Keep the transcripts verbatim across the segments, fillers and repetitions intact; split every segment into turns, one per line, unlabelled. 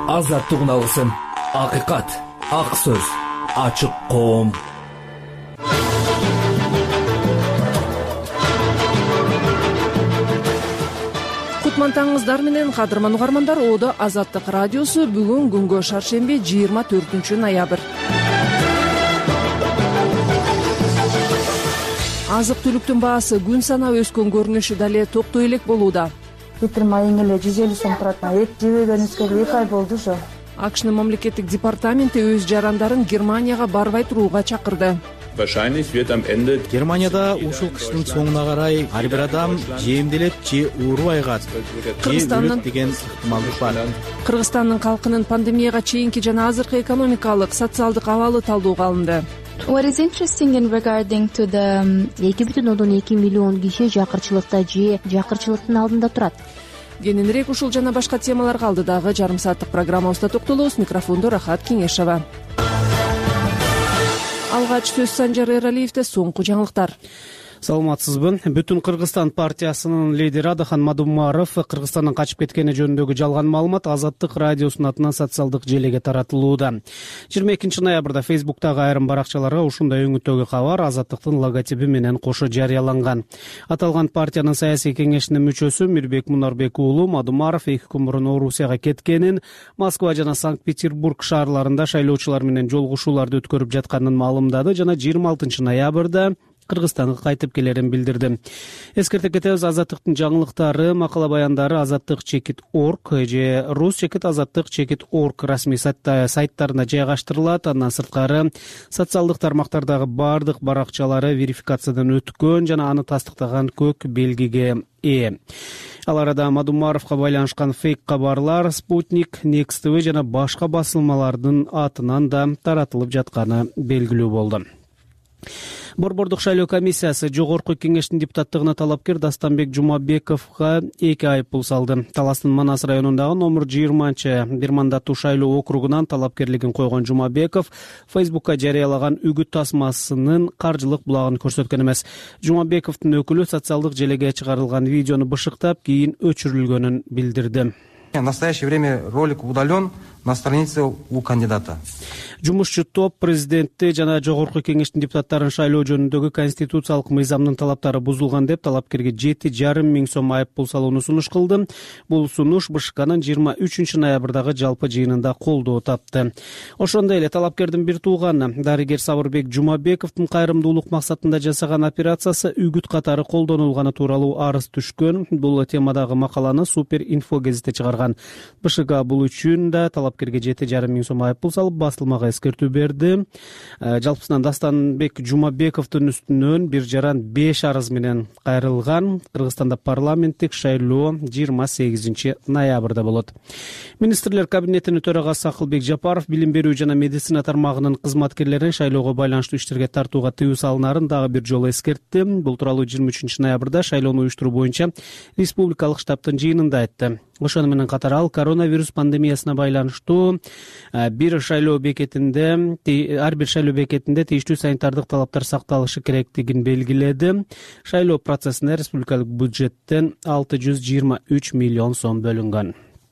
Азаттык алгысым, акыйкат, ак сөз, ачык коом. Кутмантаңыздар менен кадырман угармандар, Оодо Азаттык радиосу бүгүн күнгө шаршемби жыйырма төртүнчү ноябрь. Азык түлүктүн баасы күн санап өскөн көрүнүшү дале токтой элек болууда.
Литр майың эле жүз элүү сом турат. Эт жебегенибизге эки ай болду ошо.
АКШнын мамлекеттик департаменти өз жарандарын Германияга барбай турууга чакырды.
Германияда ушул кыштын соңуна карай ар бир адам же эмделет, же уурубай калат, же өлөт деген ыктымалдык бар.
Кыргызстандын калкынын пандемияга чейинки жана азыркы экономикалык, социалдык абалы талдоого алынды.
What is interesting in regarding to the
эки бүтүн ондон эки миллион киши жакырчылыкта же жакырчылыктын алдында турат.
Кененирээк ушул жана башка темаларга алдыдагы жарым сааттык программабызда токтолобуз. Микрофондо Рахат Кеңешова. Алгач сөз Санжар Эралиевде, соңку жаңылыктар.
Саламатсызбы. Бүтүн Кыргызстан партиясынын лидери Адахан Мадумаров Кыргызстандан качып кеткени жөнүндөгү жалган маалымат Азаттык радиосунун атынан социалдык желеге таратылууда. жыйырма экинчи ноябрда Фейсбуктагы айрым баракчаларга ушундай өңүттөгү кабар Азаттыктын логотипи менен кошо жарыяланган. Аталган партиянын саясий кеңешинин мүчөсү Мирбек Мунарбек уулу Мадумаров эки күн мурун Орусияга кеткенин, Москва жана Санкт-Петербург шаарларында шайлоочулар менен жолугушууларды өткөрүп жатканын маалымдады жана жыйырма алтынчы ноябрда Кыргызстанга кайтып келерин билдирди. Эскерте кетебиз, Азаттыктын жаңылыктары, макала баяндары азаттык чекит орг же рус чекит азаттык чекит орг расмий сайттарына жайгаштырылат. Андан сырткары социалдык тармактардагы бардык баракчалары верификациядан өткөн жана аны тастыктаган көк белгиге ээ. Ал арада Мадумаровго байланышкан фейк кабарлар Спутник, Next ти ви жана башка басылмалардын атынан да таратылып жатканы белгилүү болду. Борбордук шайлоо комиссиясы жогорку кеңештин депутаттыгына талапкер Дастанбек Жумабековго эки айыппул салды. Таластын Манас районундагы номер жыйырманчы бир мандаттуу шайлоо округунан талапкерлигин койгон Жумабеков Фейсбукка жарыялаган үгүт тасмасынын каржылык булагын көрсөткөн эмес. Жумабековдун өкүлү социалдык желеге чыгарылган видеону бышыктап, кийин өчүрүлгөнүн билдирди.
В настоящее время ролик удален на странице у кандидата.
Жумушчу топ президентти жана жогорку кеңештин депутаттарын шайлоо жөнүндөгү конституциялык мыйзамдын талаптары бузулган деп талапкерге жети жарым миң сом айыппул салууну сунуш кылды. Бул сунуш БШКнын жыйырма үчүнчү ноябрдагы жалпы жыйынында колдоо тапты. Ошондой эле талапкердин бир тууганы дарыгер Сабырбек Жумабековдун кайрымдуулук максатында жасаган операциясы үгүт катары колдонулганы тууралуу арыз түшкөн. Бул темадагы макаланы Супер Инфо гезити чыгарган. БШК бул үчүн да талапкерге жети жарым миң сом айыппул салып, басылмага эскертүү берди. Жалпысынан Дастанбек Жумабековдун үстүнөн бир жаран беш арыз менен кайрылган. Кыргызстанда парламенттик шайлоо жыйырма сегизинчи ноябрда болот. Министрлер кабинетинин төрагасы Акылбек Жапаров билим берүү жана медицина тармагынын кызматкерлерин шайлоого байланыштуу иштерге тартууга тыюу салынарын дагы бир жолу эскертти. Бул тууралуу жыйырма үчүнчү ноябрда шайлоону уюштуруу боюнча республикалык штабтын жыйынында айтты. Ошону менен катар ал коронавирус пандемиясына байланыштуу бир шайлоо бекетинде, ар бир шайлоо бекетинде тийиштүү санитардык талаптар сакталышы керектигин белгиледи. Шайлоо процессине республикалык бюджеттен алты жүз жыйырма үч миллион сом бөлүнгөн.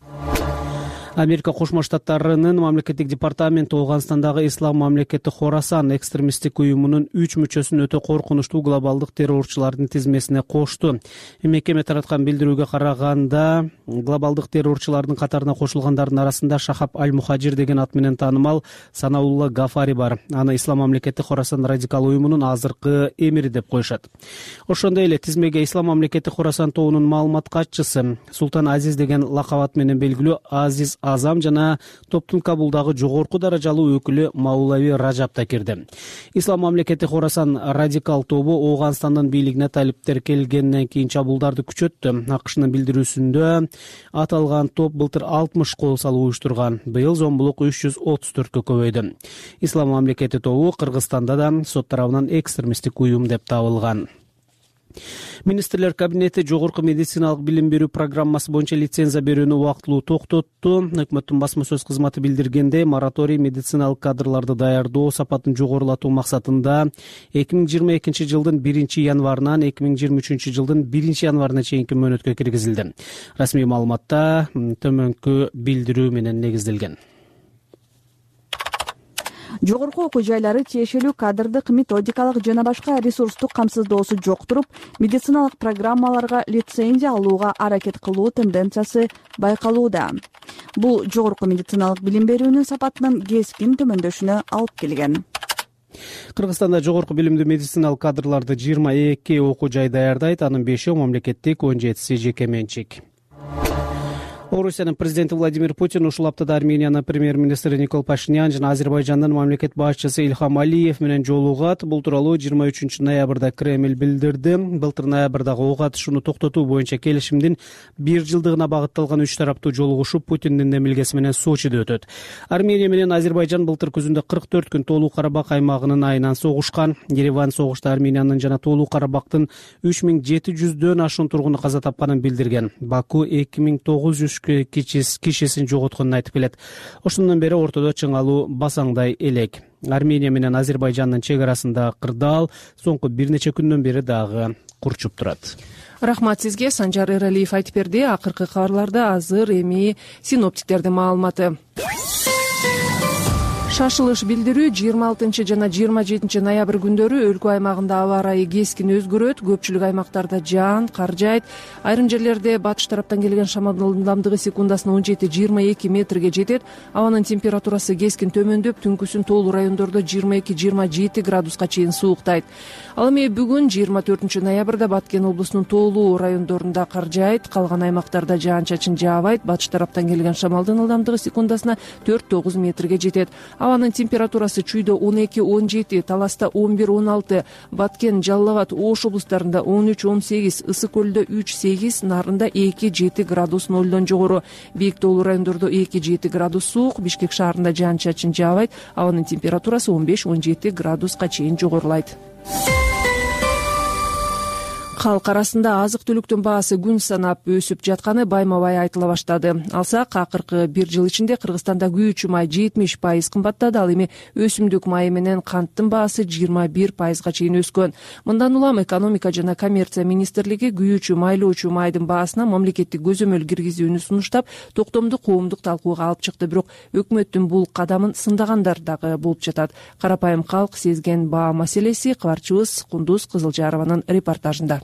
Америка Кошмо Штаттарынын мамлекеттик департаменти Ооганстандагы Ислам мамлекети Хорасан экстремисттик уюмунун үч мүчөсүн өтө коркунучтуу глобалдык террорчулардын тизмесине кошту. Мекеме тараткан билдирүүгө караганда, глобалдык террорчулардын катарына кошулгандардын арасында Шахаб Аль-Мухажир деген ат менен таанымал Санаулла Гафари бар. Аны Ислам мамлекети Хорасан радикал уюмунун азыркы эмири деп коюшат. Ошондой эле тизмеге Ислам мамлекети Хорасан тобунун маалымат катчысы Султан Азиз деген лакабат менен белгилүү Азиз Азам жана топтун Кабулдагы жогорку даражалуу өкүлү Маулави Ражап да кирди. Ислам мамлекети Хорасан радикал тобу Ооганстандын бийлигине талиптер келгенден кийин чабуулдарды күчөттү. АКШнын билдирүүсүндө аталган топ былтыр алтымыш кол салуу уюштурган. Быйыл зомбулук үч жүз отуз төрткө көбөйдү. Ислам мамлекети тобу Кыргызстанда да сот тарабынан экстремисттик уюм деп табылган. Министрлер кабинети жогорку медициналык билим берүү программасы боюнча лицензия берүүнү убактылуу токтотту. Өкмөттүн басма сөз кызматы билдиргенде, мораторий медициналык кадрларды даярдоо сапатын жогорулатуу максатында эки миң жыйырма экинчи жылдын биринчи январынан эки миң жыйырма үчүнчү жылдын биринчи январына чейинки мөөнөткө киргизилди. Расмий маалыматта төмөнкү билдирүү менен негизделген.
Жогорку окуу жайлары тиешелүү кадрдык, методикалык жана башка ресурстук камсыздоосу жок туруп, медициналык программаларга лицензия алууга аракет кылуу тенденциясы байкалууда. Бул жогорку медициналык билим берүүнүн сапатынын кескин төмөндөшүнө алып келген.
Кыргызстанда жогорку билимдүү медициналык кадрларды жыйырма эки окуу жай даярдайт, анын бешөө мамлекеттик, он жетиси жеке менчик. Орусиянын президенти Владимир Путин ушул аптада Армениянын премьер-министри Никол Пашинян жана Азербайжандын мамлекет башчысы Ильхам Алиев менен жолугат. Бул тууралуу жыйырма үчүнчү ноябрда Кремль билдирди. Былтыр ноябрдагы ок атышууну токтотуу боюнча келишимдин бир жылдыгына багытталган үч тараптуу жолугушуу Путиндин демилгеси менен Сочиде өтөт. Армения менен Азербайжан былтыр күзүндө кырк төрт күн Тоолуу Карабак аймагынын айынан согушкан. Ереван согушта Армениянын жана Тоолуу Карабактын үч миң жети жүздөн ашуун тургуну каза тапканын билдирген. Баку эки миң тогуз жүз кишисин жоготконун айтып келет. Ошондон бери ортодо чыңалуу басаңдай элек. Армения менен Азербайжандын чек арасында кырдаал соңку бир нече күндөн бери дагы курчуп турат.
Рахмат сизге, Санжар Эралиев айтып берди. Акыркы кабарларды азыр эми синоптиктердин маалыматы. Шашылыш билдирүү жыйырма алтынчы жана жыйырма жетинчи ноябрь күндөрү өлкө аймагында аба ырайы кескин өзгөрөт. Көпчүлүк аймактарда жаан, кар жаайт. Айрым жерлерде батыш тараптан келген шамалдын ылдамдыгы секундасына он жети жыйырма эки метрге жетет. Абанын температурасы кескин төмөндөп, түнкүсүн Тоолуу райондордо жыйырма эки жыйырма жети градуска чейин сууктайт. Ал эми бүгүн жыйырма төртүнчү ноябрда Баткен облусунун Тоолуу райондорунда кар жаайт, калган аймактарда жаан-чачын жаабайт. Батыш тараптан келген шамалдын ылдамдыгы секундасына төрт тогуз метрге жетет. Абанын температурасы Чүйдө он эки он жети, Таласта он бир он алты, Баткен, Жалал Абад, Ош облустарында он үч он сегиз, Ысык көлдө үч сегиз, Нарында эки жети градус нолдон жогору. Бийик Тоолуу райондордо эки жети градус суук, Бишкек шаарында жаан-чачын жаабайт. Абанын температурасы он беш он жети градуска чейин жогорулайт. Халк арасында азык-түлүктүн баасы күн санап өсүп жатканы байма-бай айтыла баштады. Алсак, акыркы бир жыл ичинде Кыргызстанда күйүүчү май жетимиш пайыз кымбаттады. Ал эми өсүмдүк майы менен канттын баасы жыйырма бир пайызга чейин өскөн. Мындан улам экономика жана коммерция министрлиги күйүүчү майлоочу майдын баасына мамлекеттик көзөмөл киргизүүнү сунуштап, токтомду коомдук талкууга алып чыкты. Бирок өкмөттүн бул кадамын сындагандар дагы болуп жатат. Карапайым калк сезген баа маселеси кабарчыбыз Кундуз Кызылжарованын репортажында.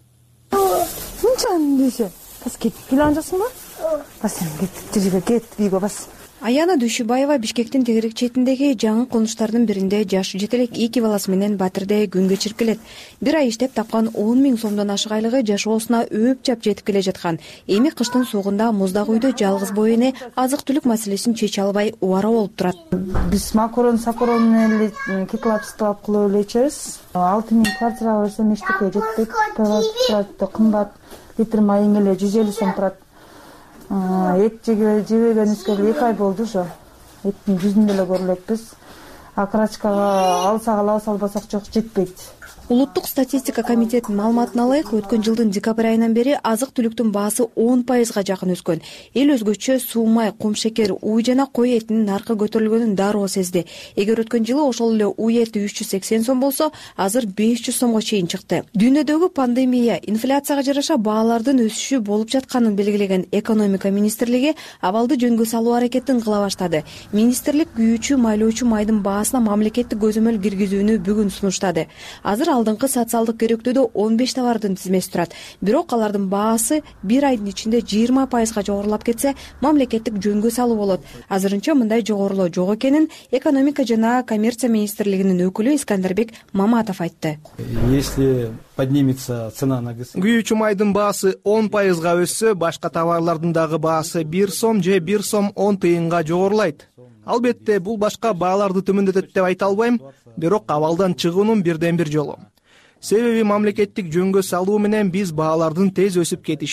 Бас кетип келе анжасың ба? Бас сен кетип жерге кетип үйгө бас.
Аяна Дүйшүбаева Бишкектин тегерек четиндеги жаңы конуштардын биринде жаш жетелек эки баласы менен батирде күн кечирип келет. Бир ай иштеп тапкан он миң сомдон ашык айлыгы жашоосуна өп чап жетип келе жаткан. Эми кыштын суугунда муздак үйдө жалгыз бой эне азык-түлүк маселесин чече албай убара болуп турат.
Биз макарон, сакарон менен кеклап кылып эле ичебиз. алты миң квартирага берсем эчтеке жетпейт, турат кымбат. Литр майың эле жүз элүү сом турат. Эт жебегенибизге эки ай болду ошо. Эттин жүзүн деле көрө элекпиз. А крачкага алсак алабыз, албасак жок, жетпейт.
Улуттук статистика комитетинин маалыматына ылайык, өткөн жылдын декабрь айынан бери азык-түлүктүн баасы он пайызга жакын өскөн. Эл өзгөчө суу май, кум шекер, уй жана кой этинин наркы көтөрүлгөнүн дароо сезди. Эгер өткөн жылы ошол эле уй эти үч жүз сексен сом болсо, азыр беш жүз сомго чейин чыкты. Дүйнөдөгү пандемия, инфляцияга жараша баалардын өсүшү болуп жатканын белгилеген экономика министрлиги абалды жөнгө салуу аракетин кыла баштады. Министрлик күйүүчү майлоочу майдын баасына мамлекеттик көзөмөл киргизүүнү бүгүн сунуштады. Азыр алдыңкы социалдык керектүүдө он беш товардын тизмеси турат. Бирок алардын баасы бир айдын ичинде жыйырма пайызга жогорулап кетсе, мамлекеттик жөнгө салуу болот. Азырынча мындай жогорулоо жок экенин экономика жана коммерция министрлигинин өкүлү Искандербек Маматов айтты.
Если поднимется цена на ГС.
Күйүүчү майдын баасы он пайызга өссө, башка товарлардын дагы баасы бир сом же бир сом он тыйынга жогорулайт. Албетте, бул башка бааларды төмөндөтөт деп айта албайм, бирок абалдан чыгуунун бирден бир жолу. Себеби мамлекеттик жөнгө салуу менен биз баалардын тез өсүп кетишин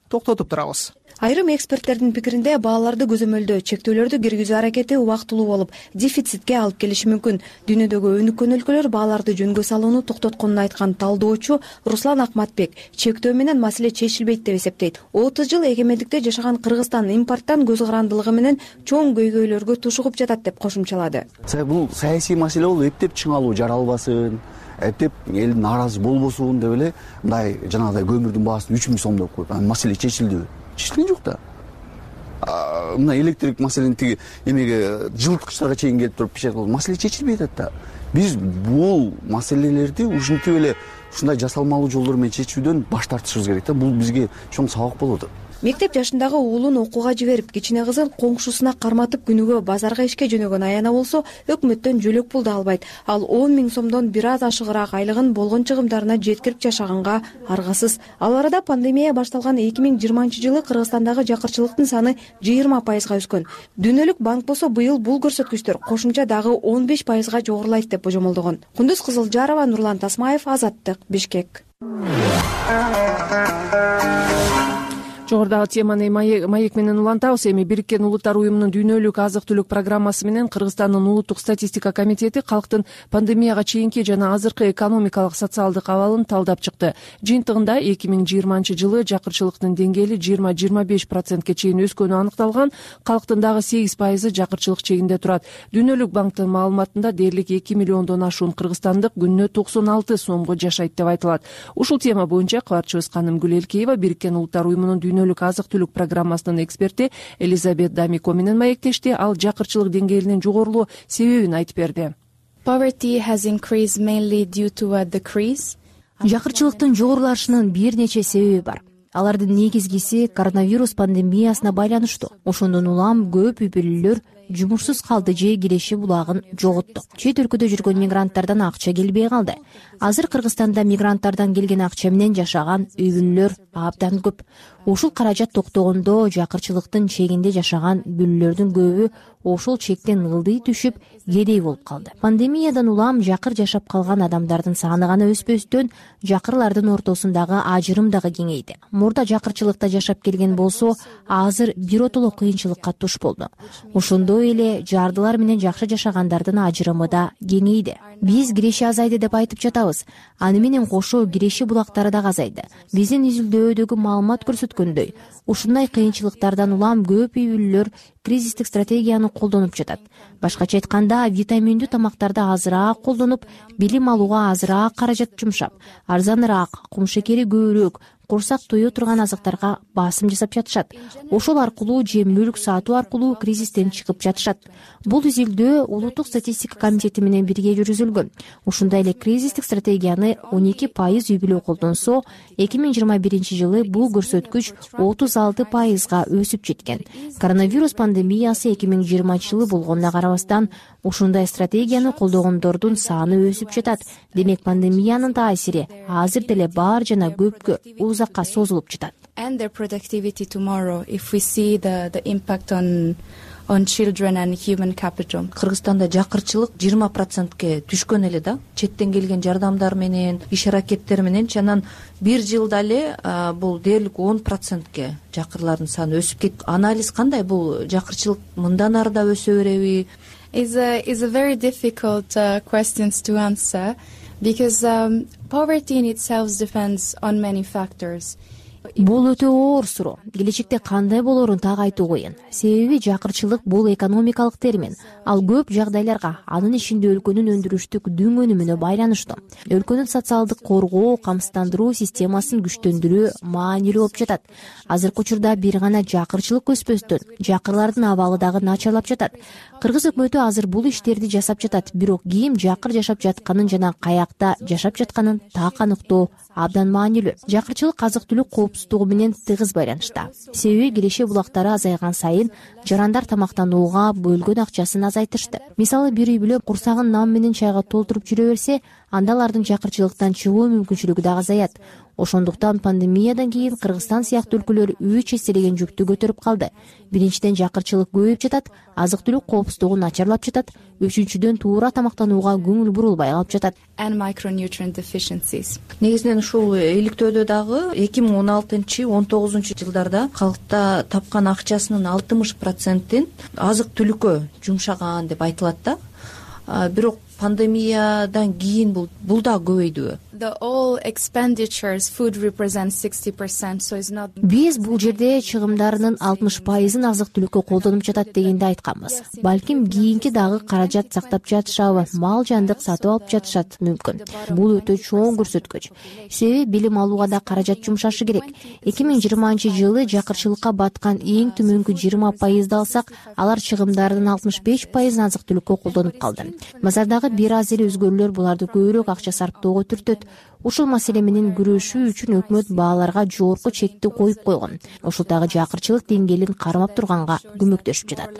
токтотуп турабыз.
Айрым эксперттердин пикиринде бааларды көзөмөлдөө чектөөлөрдү киргизүү аракети убактылуу болуп, дефицитке алып келиши мүмкүн. Дүйнөдөгү өнүккөн өлкөлөр бааларды жөнгө салууну токтотконун айткан талдоочу Руслан Акматбек чектөө менен маселе чечилбейт деп эсептейт. отуз жыл эгемендикте жашаган Кыргызстан импорттан көз карандылыгы менен чоң көйгөйлөргө тушугуп жатат деп кошумчалады.
Бул саясий маселе болуп, эптеп чыңалуу жаралбасын, эптеп эл нааразы болбосун деп эле мындай жанагыдай көмүрдүн баасын үч миң сом деп коюп, анан маселе чечилдиби? Чечилген жок да. Мына электрик маселени тиги эмеге жылыткычтарга чейин келип туруп пишет кылып маселе чечилбей атат да. Биз бул маселелерди ушинтип эле ушундай жасалмалуу жолдор менен чечүүдөн баш тартышыбыз керек да. Бул бизге чоң сабак болот.
Мектеп жашындагы уулун окууга жиберип, кичине кызын коңшусуна карматып күнүгө базарга ишке жөнөгөн аяна болсо, өкмөттөн жөлөк пул да албайт. Ал он миң сомдон бир аз ашыгыраак айлыгын болгон чыгымдарына жеткирип жашаганга аргасыз. Ал арада пандемия башталган эки миң жыйырманчы жылы Кыргызстандагы жакырчылыктын саны жыйырма пайызга өскөн. Дүйнөлүк банк болсо быйыл бул көрсөткүчтөр кошумча дагы он беш пайызга жогорулайт деп божомолдогон. Кундуз Кызылжарова, Нурлан Тасмаев, Азаттык, Бишкек.
Жогорудагы теманы маек менен улантабыз. Эми Бириккен Улуттар уюмунун дүйнөлүк азык-түлүк программасы менен Кыргызстандын улуттук статистика комитети калктын пандемияга чейинки жана азыркы экономикалык социалдык абалын талдап чыкты. Жыйынтыгында эки миң жыйырманчы жылы жакырчылыктын деңгээли жыйырма жыйырма беш процентке чейин өскөнү аныкталган. Калктын дагы сегиз пайызы жакырчылык чегинде турат. Дүйнөлүк банктын маалыматында дээрлик эки миллиондон ашуун кыргызстандык күнүнө токсон алты сомго жашайт деп айтылат. Ушул тема боюнча кабарчыбыз Каным Гүлелкеева Бириккен Улуттар уюмунун дүйнөлүк азык-түлүк программасынын эксперти Элизабет Дамико менен маектешти. Ал жакырчылык деңгээлинин жогорулоо себебин айтып берди.
Жакырчылыктын жогорулашынын бир нече себеби бар. Алардын негизгиси коронавирус пандемиясына байланыштуу. Ошондон улам көп үй бүлөлөр жумушсуз калды же киреше булагын жоготту. Чет өлкөдө жүргөн мигранттардан акча келбей калды. Азыр Кыргызстанда мигранттардан келген акча менен жашаган үй бүлөлөр абдан көп. Ушул каражат токтогондо жакырчылыктын чегинде жашаган бүлөлөрдүн көбү ошол чектен ылдый түшүп, кедей болуп калды. Пандемиядан улам жакыр жашап калган адамдардын саны гана өспөстөн, жакырлардын ортосундагы ажырым дагы кеңейди. Мурда жакырчылыкта жашап келген болсо, азыр биротоло кыйынчылыкка туш болду. Ошондой эле жардылар менен жакшы жашагандардын ажырымы да кеңейди. Биз киреше азайды деп айтып жатабыз. Аны менен кошо киреше булактары да азайды. Биздин изилдөөдөгү маалымат көрсөткөндөй, ушундай кыйынчылыктардан улам көп үй бүлөлөр кризистик стратегияны колдонуп жатат. Башкача айтканда, витаминдүү тамактарды азыраак колдонуп, билим алууга азыраак каражат жумшап, арзаныраак, кум шекери көбүрөөк, курсак тое турган азыктарга басым жасап жатышат. Ошол аркылуу же мүлк сатуу аркылуу кризистен чыгып жатышат. Бул изилдөө улуттук статистика комитети менен бирге жүргүзүлгөн. Ушундай эле кризистик стратегияны он эки пайыз үй бүлө колдонсо, эки миң жыйырма биринчи жылы бул көрсөткүч отуз алты пайызга өсүп жеткен. Коронавирус пандемиясы эки миң жыйырманчы жылы болгонуна карабастан, ушундай стратегияны колдогондордун саны өсүп жатат. Демек, пандемиянын таасири азыр деле бар жана көпкө узакка созулуп жатат.
Кыргызстанда жакырчылык жыйырма процентке түшкөн эле да. Четтен келген жардамдар менен, иш аракеттер менен анан бир жылда эле бул дээрлик он процентке жакырлардын саны өсүп кетти. Анализ кандай? Бул жакырчылык мындан ары да өсө береби?
Is a is a very difficult uh, questions to answer because um, poverty in itself depends on many factors.
Бул өтө оор суроо. Келечекте кандай болорун так айтуу кыйын. Себеби жакырчылык бул экономикалык термин. Ал көп жагдайларга, анын ичинде өлкөнүн өндүрүштүк дүң өнүмүнө байланыштуу. Өлкөнүн социалдык коргоо, камсыздандыруу системасын күчтөндүрүү маанилүү болуп жатат. Азыркы учурда бир гана жакырчылык өспөстөн, жакырлардын абалы дагы начарлап жатат. Кыргыз өкмөтү азыр бул иштерди жасап жатат, бирок ким жакыр жашап жатканын жана каякта жашап жатканын так аныктоо абдан маанилүү. Жакырчылык азык-түлүк коопсуздугу менен тыгыз байланышта. Себеби киреше булактары азайган сайын жарандар тамактанууга бөлгөн акчасын азайтышты. Мисалы, бир үй бүлө курсагын нам менен чайга толтуруп жүрө берсе, анда алардын жакырчылыктан чыгуу мүмкүнчүлүгү да азаят. Ошондуктан пандемиядан кийин Кыргызстан сыяктуу өлкөлөр үч эселеген жүктү көтөрүп калды. Биринчиден жакырчылык көбөйүп жатат, азык түлүк коопсуздугу начарлап жатат, үчүнчүдөн туура тамактанууга көңүл бурулбай калып жатат. Негизинен ушул иликтөөдө дагы эки миң он алтынчы он тогузунчу жылдарда калкта тапкан акчасынын алтымыш процентин азык түлүккө жумшаган деп айтылат да. Бирок пандемиядан кийин бул бул да көбөйдүбү? Биз бул жерде чыгымдарынын алтымыш пайызын азык түлүккө колдонуп жатат дегенди айтканбыз. Балким кийинки дагы каражат сактап жатышабы, мал жандык сатып алып жатышат мүмкүн. Бул өтө чоң көрсөткүч. Себеби билим алууга да каражат жумшашы керек. эки миң жыйырманчы жылы жакырчылыкка баткан эң төмөнкү жыйырма пайызды алсак, алар чыгымдарынын алтымыш беш пайызын азык түлүккө колдонуп калды. Базардагы бир аз эле өзгөрүүлөр буларды көбүрөөк акча сарптоого түртөт. Ушул маселе менен күрөшүү үчүн өкмөт бааларга жогорку чекти коюп койгон. Ушул дагы жакырчылык деңгээлин кармап турганга көмөктөшүп жатат.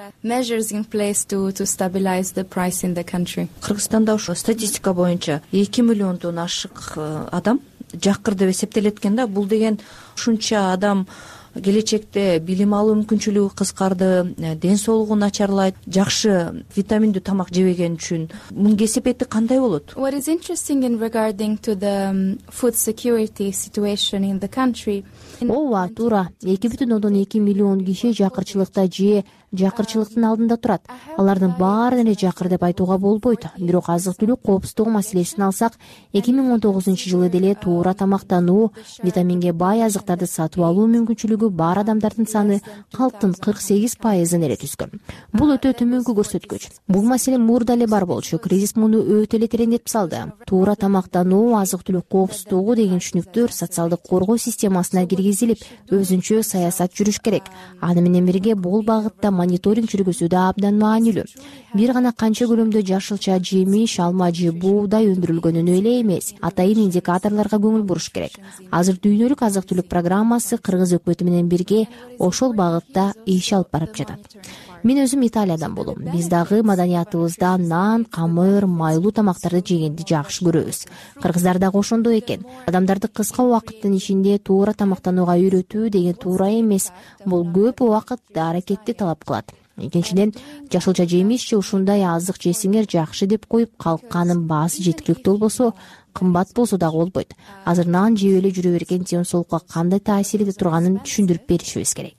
Кыргызстанда ушул статистика боюнча эки миллиондон ашык адам жакыр деп эсептелет экен да. Бул деген ушунча адам келечекте билим алуу мүмкүнчүлүгү кыскарды, ден соолугу начарлайт, жакшы витаминдүү тамак жебеген үчүн. Мунун кесепети кандай болот?
What is interesting in regarding to the food security situation in the country?
Ооба, туура. эки бүтүн ондон эки миллион киши жакырчылыкта же жакырчылыктын алдында турат. Алардын баарын эле жакыр деп айтууга болбойт. Бирок азык түлүк коопсуздугу маселесин алсак, эки миң он тогузунчу жылы деле туура тамактануу, витаминге бай азыктарды сатып алуу мүмкүнчүлүгү бар адамдардын саны калктын кырк сегиз пайызын эле түзгөн. Бул өтө төмөнкү көрсөткүч. Бул маселе мурда эле бар болчу. Кризис муну өтө эле тереңдетип салды. Туура тамактануу, азык түлүк коопсуздугу деген түшүнүктөр социалдык коргоо системасына киргизилип, өзүнчө саясат жүрүш керек. Аны менен бирге бул багытта мониторинг жүргүзүү да абдан маанилүү. Бир гана канча көлөмдө жашылча жемиш, алма же буудай өндүрүлгөнүнө эле эмес, атайын индикаторлорго көңүл буруш керек. Азыр дүйнөлүк азык түлүк программасы Кыргыз өкмөтү менен бирге ошол багытта иш алып барып жатат. Мен өзүм Италиядан болом. Биз дагы маданиятыбызда нан, камыр, майлуу тамактарды жегенди жакшы көрөбүз. Кыргыздар дагы ошондой экен. Адамдарды кыска убакыттын ичинде туура тамактанууга үйрөтүү деген туура эмес. Бул көп убакыт аракетти талап кылат. Экинчиден, жашылча жемиш же ушундай азык жесиңер жакшы деп коюп калканын баасы жеткиликтүү болбосо, кымбат болсо дагы болбойт. Азыр нан жеп эле жүрө берген ден соолукка кандай таасир этип турганын түшүндүрүп беришибиз керек.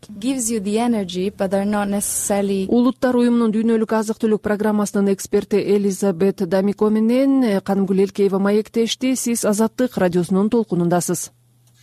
Улуттар уюмунун дүйнөлүк азык түлүк программасынын эксперти Элизабет Дамико менен Канымгүл Элкеева маектешти. Сиз Азаттык радиосунун толкунундасыз.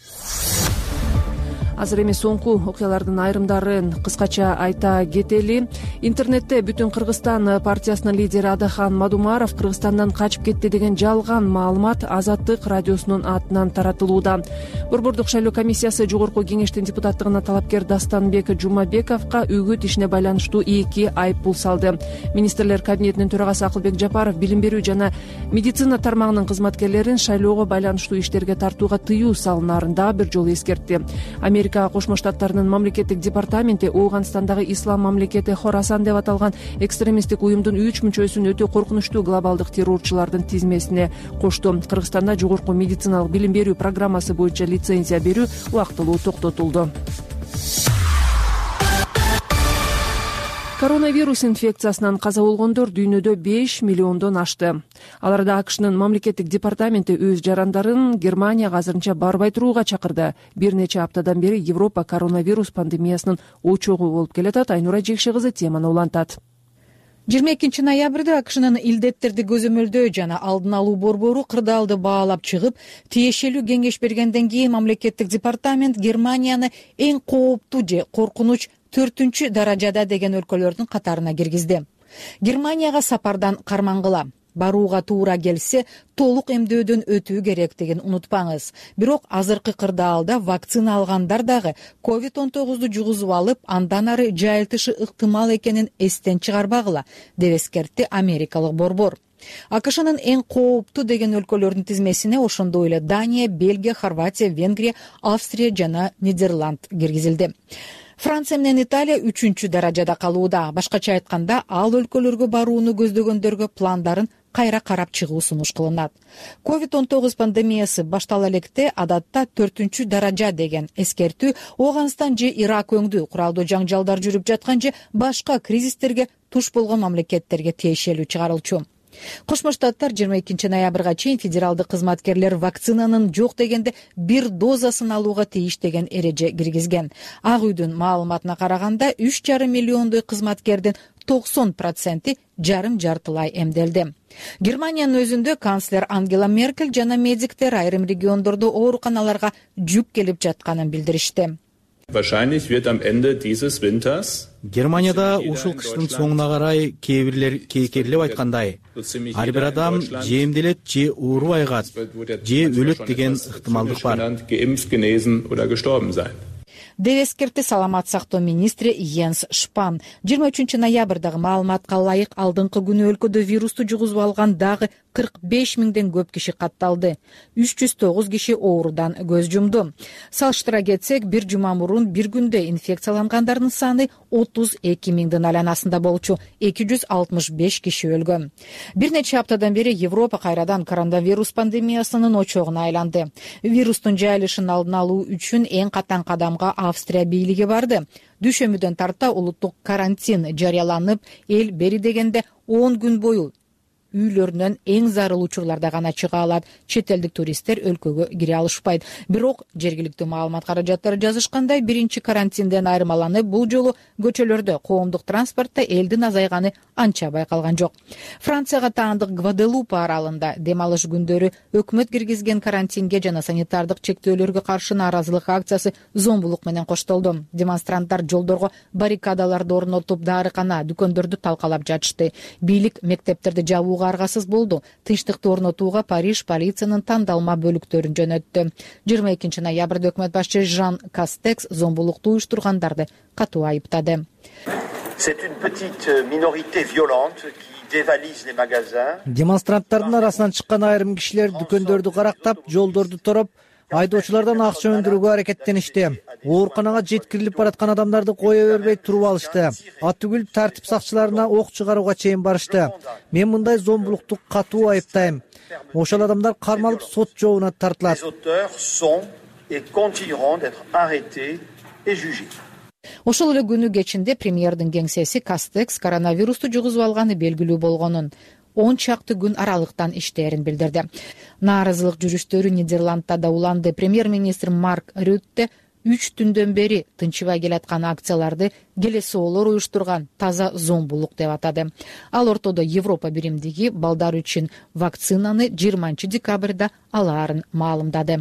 Азыр эми соңку окуялардын айрымдарын кыскача айта кетели. Интернетте Бүтүн Кыргызстан партиясынын лидери Адахан Мадумаров Кыргызстандан качып кетти деген жалган маалымат Азаттык радиосунун атынан таратылууда. Борбордук шайлоо комиссиясы жогорку кеңештин депутаттыгына талапкер Дастанбек Жумабековго үгүт ишине байланыштуу эки айыппул салды. Министрлер кабинетинин төрагасы Акылбек Жапаров билим берүү жана медицина тармагынын кызматкерлерин шайлоого байланыштуу иштерге тартууга тыюу салынаарын дагы бир жолу эскертти. Америка Кошмо Штаттарынын мамлекеттик департаменти Ооганстандагы ислам мамлекети Хорасан деп аталган экстремисттик уюмдун үч мүчөсүн өтө коркунучтуу глобалдык террорчулардын тизмесине кошту. Кыргызстанда жогорку медициналык билим берүү программасы боюнча лицензия берүү убактылуу токтотулду. Коронавирус инфекциясынан каза болгондор дүйнөдө беш миллиондон ашты. Аларда АКШнын мамлекеттик департаменти өз жарандарын Германияга азырынча барбай турууга чакырды. Бир нече аптадан бери Европа коронавирус пандемиясынын очогу болуп келатат. Айнура Жекши кызы теманы улантат.
жыйырма экинчи ноябрда АКШнын илдеттерди көзөмөлдөө жана алдын алуу борбору кырдаалды баалап чыгып, тиешелүү кеңеш бергенден кийин мамлекеттик департамент Германияны эң кооптуу же коркунуч төртүнчү даражада деген өлкөлөрдүн катарына киргизди. Германияга сапардан кармангыла. Барууга туура келсе, толук эмдөөдөн өтүү керектигин унутпаңыз. Бирок азыркы кырдаалда вакцина алгандар дагы ковид он тогузду жугузуп алып, андан ары жайылтышы ыктымал экенин эстен чыгарбагыла, деп эскертти америкалык борбор. АКШнын эң кооптуу деген өлкөлөрдүн тизмесине ошондой эле Дания, Бельгия, Хорватия, Венгрия, Австрия жана Нидерланд киргизилди. Франция менен Италия үчүнчү даражада калууда. Башкача айтканда, ал өлкөлөргө барууну көздөгөндөргө пландарын кайра карап чыгуу сунуш кылынат. ковид он тогуз пандемиясы баштала электе адатта төртүнчү даража деген эскертүү Ооганстан же Ирак өңдүү куралдуу жаңжалдар жүрүп жаткан же башка кризистерге туш болгон мамлекеттерге тиешелүү чыгарылчу. Кошмо Штаттар жыйырма экинчи ноябрга чейин федералдык кызматкерлер вакцинанын жок дегенде бир дозасын алууга тийиш деген эреже киргизген. Ак үйдүн маалыматына караганда үч жарым миллиондой кызматкердин токсон проценти жарым жартылай эмделди. Германиянын өзүндө канцлер Ангела Меркель жана медиктер айрым региондордо ооруканаларга жүк келип жатканын билдиришти.
Wahrscheinlich wird am Ende dieses Winters
Германияда ушул кыштын соңуна карай кээ бирлер кейкерлеп айткандай, ар бир адам же эмделет, же оорубай калат, же өлөт деген ыктымалдык бар.
geimpft, genesen oder gestorben sein.
деп эскертти саламат сактоо министри Йенс Шпан. жыйырма үчүнчү ноябрдагы маалыматка ылайык алдыңкы күнү өлкөдө вирусту жугузуп алган дагы кырк беш миңден көп киши катталды. үч жүз тогуз киши оорудан көз жумду. Салыштыра кетсек, бир жума мурун бир күндө инфекциялангандардын саны отуз эки миңдин айланасында болчу, эки жүз алтымыш беш киши өлгөн. Бир нече аптадан бери Европа кайрадан коронавирус пандемиясынын очогуна айланды. Вирустун жайылышын алдын алуу үчүн эң катаң кадамга Австрия бийлиги барды. Дүйшөмбүдөн тарта улуттук карантин жарыяланып, эл бери дегенде он күн бою үйлөрүнөн эң зарыл учурларда гана чыга алат. Чет элдик туристтер өлкөгө кире алышпайт. Бирок жергиликтүү маалымат каражаттары жазышкандай, биринчи карантинден айырмаланып, бул жолу көчөлөрдө, коомдук транспортто элдин азайганы анча байкалган жок. Францияга таандык Гваделупа аралында дем алыш күндөрү өкмөт киргизген карантинге жана санитардык чектөөлөргө каршы нааразылык акциясы зомбулук менен коштолду. Демонстранттар жолдорго баррикадаларды орнотуп, дарыкана, дүкөндөрдү талкалап жатышты. Бийлик мектептерди жабууга аргасыз болду. Тынчтыкты орнотууга Париж полициянын тандалма бөлүктөрүн жөнөттү. жыйырма экинчи ноябрда өкмөт башчы Жан Кастекс зомбулукту уюштургандарды катуу айыптады.
Демонстранттардын арасынан чыккан айрым кишилер дүкөндөрдү карактап, жолдорду тороп, айдоочулардан акча өндүрүүгө аракеттеништи. Ооруканага жеткирилип бараткан адамдарды кое бербей туруп алышты. Атүгүл тартип сакчыларына ок чыгарууга чейин барышты. Мен мындай зомбулукту катуу айыптайм. Ошол адамдар кармалып сот жообуна тартылат.
Ошол эле күнү кечинде премьердин кеңсеси Кастекс коронавирусту жугузуп алганы белгилүү болгонун, он чакты күн аралыктан иштээрин билдирди. Нааразылык жүрүштөрү Нидерландда да уланды. Премьер-министр Марк Рютте үч түндөн бери тынчыбай келаткан акцияларды келесоолор уюштурган таза зомбулук деп атады. Ал ортодо Европа биримдиги балдар үчүн вакцинаны жыйырманчы декабрда алаарын маалымдады.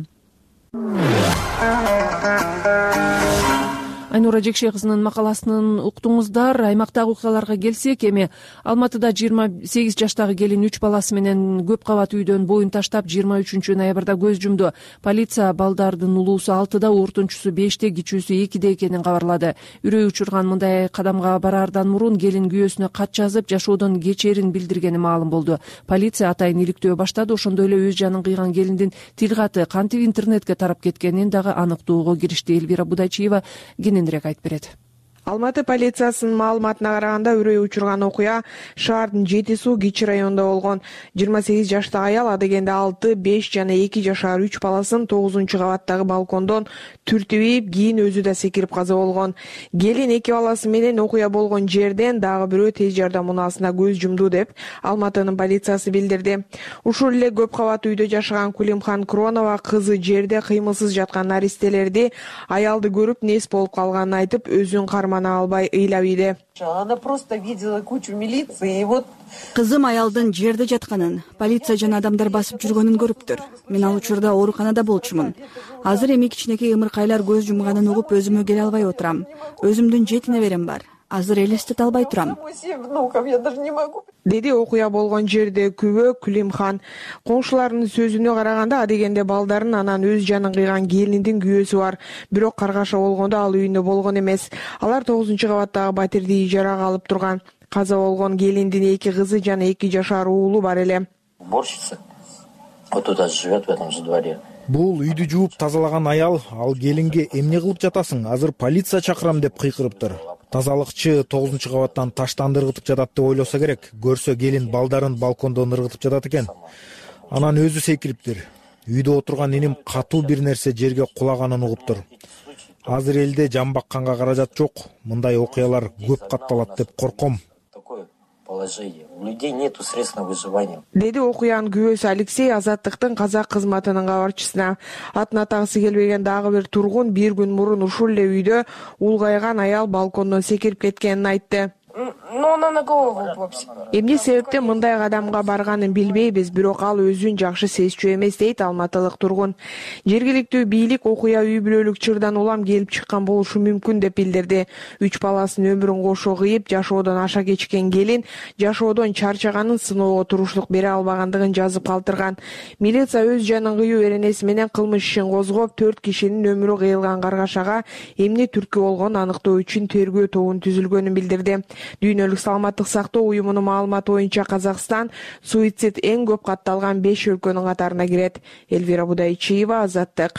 Айнура Жекше кызынын макаласын уктуңуздар. Аймактагы окуяларга келсек, эми Алматыда жыйырма сегиз жаштагы келин үч баласы менен көп кабат үйдөн боюн таштап жыйырма үчүнчү ноябрда көз жумду. Полиция балдардын улуусу алтыда, ууртунчусу беште, кичүүсү экиде экенин кабарлады. Үрөй учурган мындай кадамга бараардан мурун келин күйөөсүнө кат жазып, жашоодон кечээрин билдиргени маалым болду. Полиция атайын иликтөө баштады. Ошондой эле өз жанын кыйган келиндин тилкаты кантип интернетке тарап кеткенин дагы аныктоого киришти. Элвира Будайчиева айтып берет.
Алматы полициясынын маалыматына караганда, үрөй учурган окуя шаардын Жети суу Кичи районунда болгон. жыйырма сегиз жаштагы аял адегенде алты, беш жана эки жашар үч баласын тогузунчу кабаттагы балкондон түртүп ийип, кийин өзү да секирип каза болгон. Келин эки баласы менен окуя болгон жерден дагы бирөө тез жардам унаасына көз жумду деп Алматынын полициясы билдирди. Ушул эле көп кабат үйдө жашаган Кулимхан Кронова кызы жерде кыймылсыз жаткан наристелерди, аялды көрүп нес болуп калганын айтып, өзүн кармана албай ыйлап ийди.
Она просто видела кучу милиции, и вот
кызым аялдын жерде жатканын, полиция жана адамдар басып жүргөнүн көрүптүр. Мен ал учурда ооруканада болчумун. Азыр эми кичинекей ымыркайлар көз жумганын угуп өзүмө келе албай отурам. Өзүмдүн жети неберем бар. Азыр элестете албай турам.
Деди окуя болгон жерде күбө Кулимхан. Коңшулардын сөзүнө караганда, адегенде балдарын анан өз жанын кыйган келиндин күйөөсү бар. Бирок каргаша болгондо ал үйүндө болгон эмес. Алар тогузунчу кабаттагы батирди ижарага алып турган. Каза болгон келиндин эки кызы жана эки жашар уулу бар эле.
Уборщица вот туда живет в этом же дворе.
Бул үйдү жууп тазалаган аял ал келинге эмне кылып жатасың? Азыр полиция чакырам деп кыйкырыптыр.
тазалыкчы тогузунчу кабаттан таштанды ыргытып жатат деп ойлосо керек. Көрсө келин балдарын балкондон ыргытып жатат экен. Анан өзү секириптир. Үйдө отурган иним катуу бир нерсе жерге кулаганын угуптур. Азыр элде жан бакканга каражат жок. Мындай окуялар көп катталат деп корком.
У людей нету средств на выживание.
Деди окуянын күбөсү Алексей Азаттыктын казак кызматынын кабарчысына. Атын атагысы келбеген дагы бир тургун бир күн мурун ушул эле үйдө улгайган аял балкондон секирип кеткенин айтты. Эмне себептен мындай кадамга барганын билбейбиз, бирок ал өзүн жакшы сезчү эмес, дейт алматылык тургун. Жергиликтүү бийлик окуя үй бүлөлүк чырдан улам келип чыккан болушу мүмкүн деп билдирди. Үч баласынын өмүрүн кошо кыйып, жашоодон аша кечкен келин жашоодон чарчаганын, сыноого туруштук бере албагандыгын жазып калтырган. Милиция өз жанын кыюу эренеси менен кылмыш ишин козгоп, төрт кишинин өмүрү кыйылган каргашага эмне түрткү болгонун аныктоо үчүн тергөө тобунун түзүлгөнүн билдирди. Дүйнөлүк саламаттык сактоо уюмунун маалыматы боюнча Казакстан суицид эң көп катталган беш өлкөнүн катарына кирет. Элвира Будайчиева, Азаттык.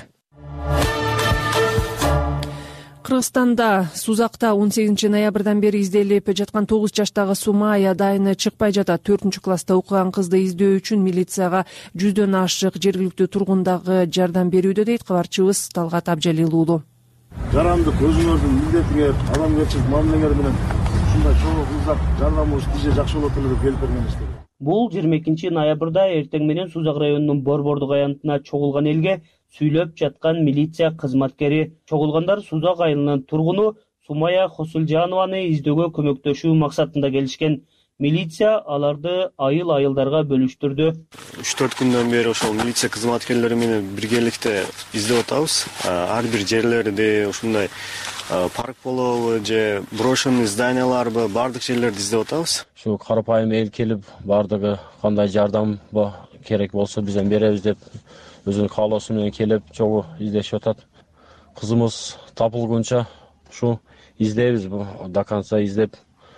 Кыргызстанда Сузакта он сегизинчи ноябрдан бери изделип жаткан тогуз жаштагы Сумая дайыны чыкпай жатат. төртүнчү класста окуган кызды издөө үчүн милицияга жүздөн ашык жергиликтүү тургун дагы жардам берүүдө, дейт кабарчыбыз Талгат Абжалил уулу.
Жарандык өзүңөрдүн милдетиңер, адамгерчилик мамилеңер менен ушундай чогуу кыздар жардамыбыз тиже жакшы болот эле деп келип бергенсиздер.
Бул жыйырма экинчи ноябрда эртең менен Сузак районунун Борбордук аянтына чогулган элге сүйлөп жаткан милиция кызматкери. Чогулгандар Сузак айылынын тургуну Сумая Хосулжанованы издөөгө көмөктөшүү максатында келишкен. Милиция аларды айыл-айылдарга бөлүштүрдү.
үч төрт күндөн бери ошол милиция кызматкерлери менен биргеликте издеп атабыз. Ар бир жерлерди, ушундай парк болобу же брошенный зданияларбы, бардык жерлерди издеп атабыз.
Ушу карапайым эл келип, бардыгы кандай жардам керек болсо бизден беребиз деп өзүнүн каалоосу менен келип, чогуу издешип атат. Кызымыз тапылгунча ушу издейбиз, до конца издеп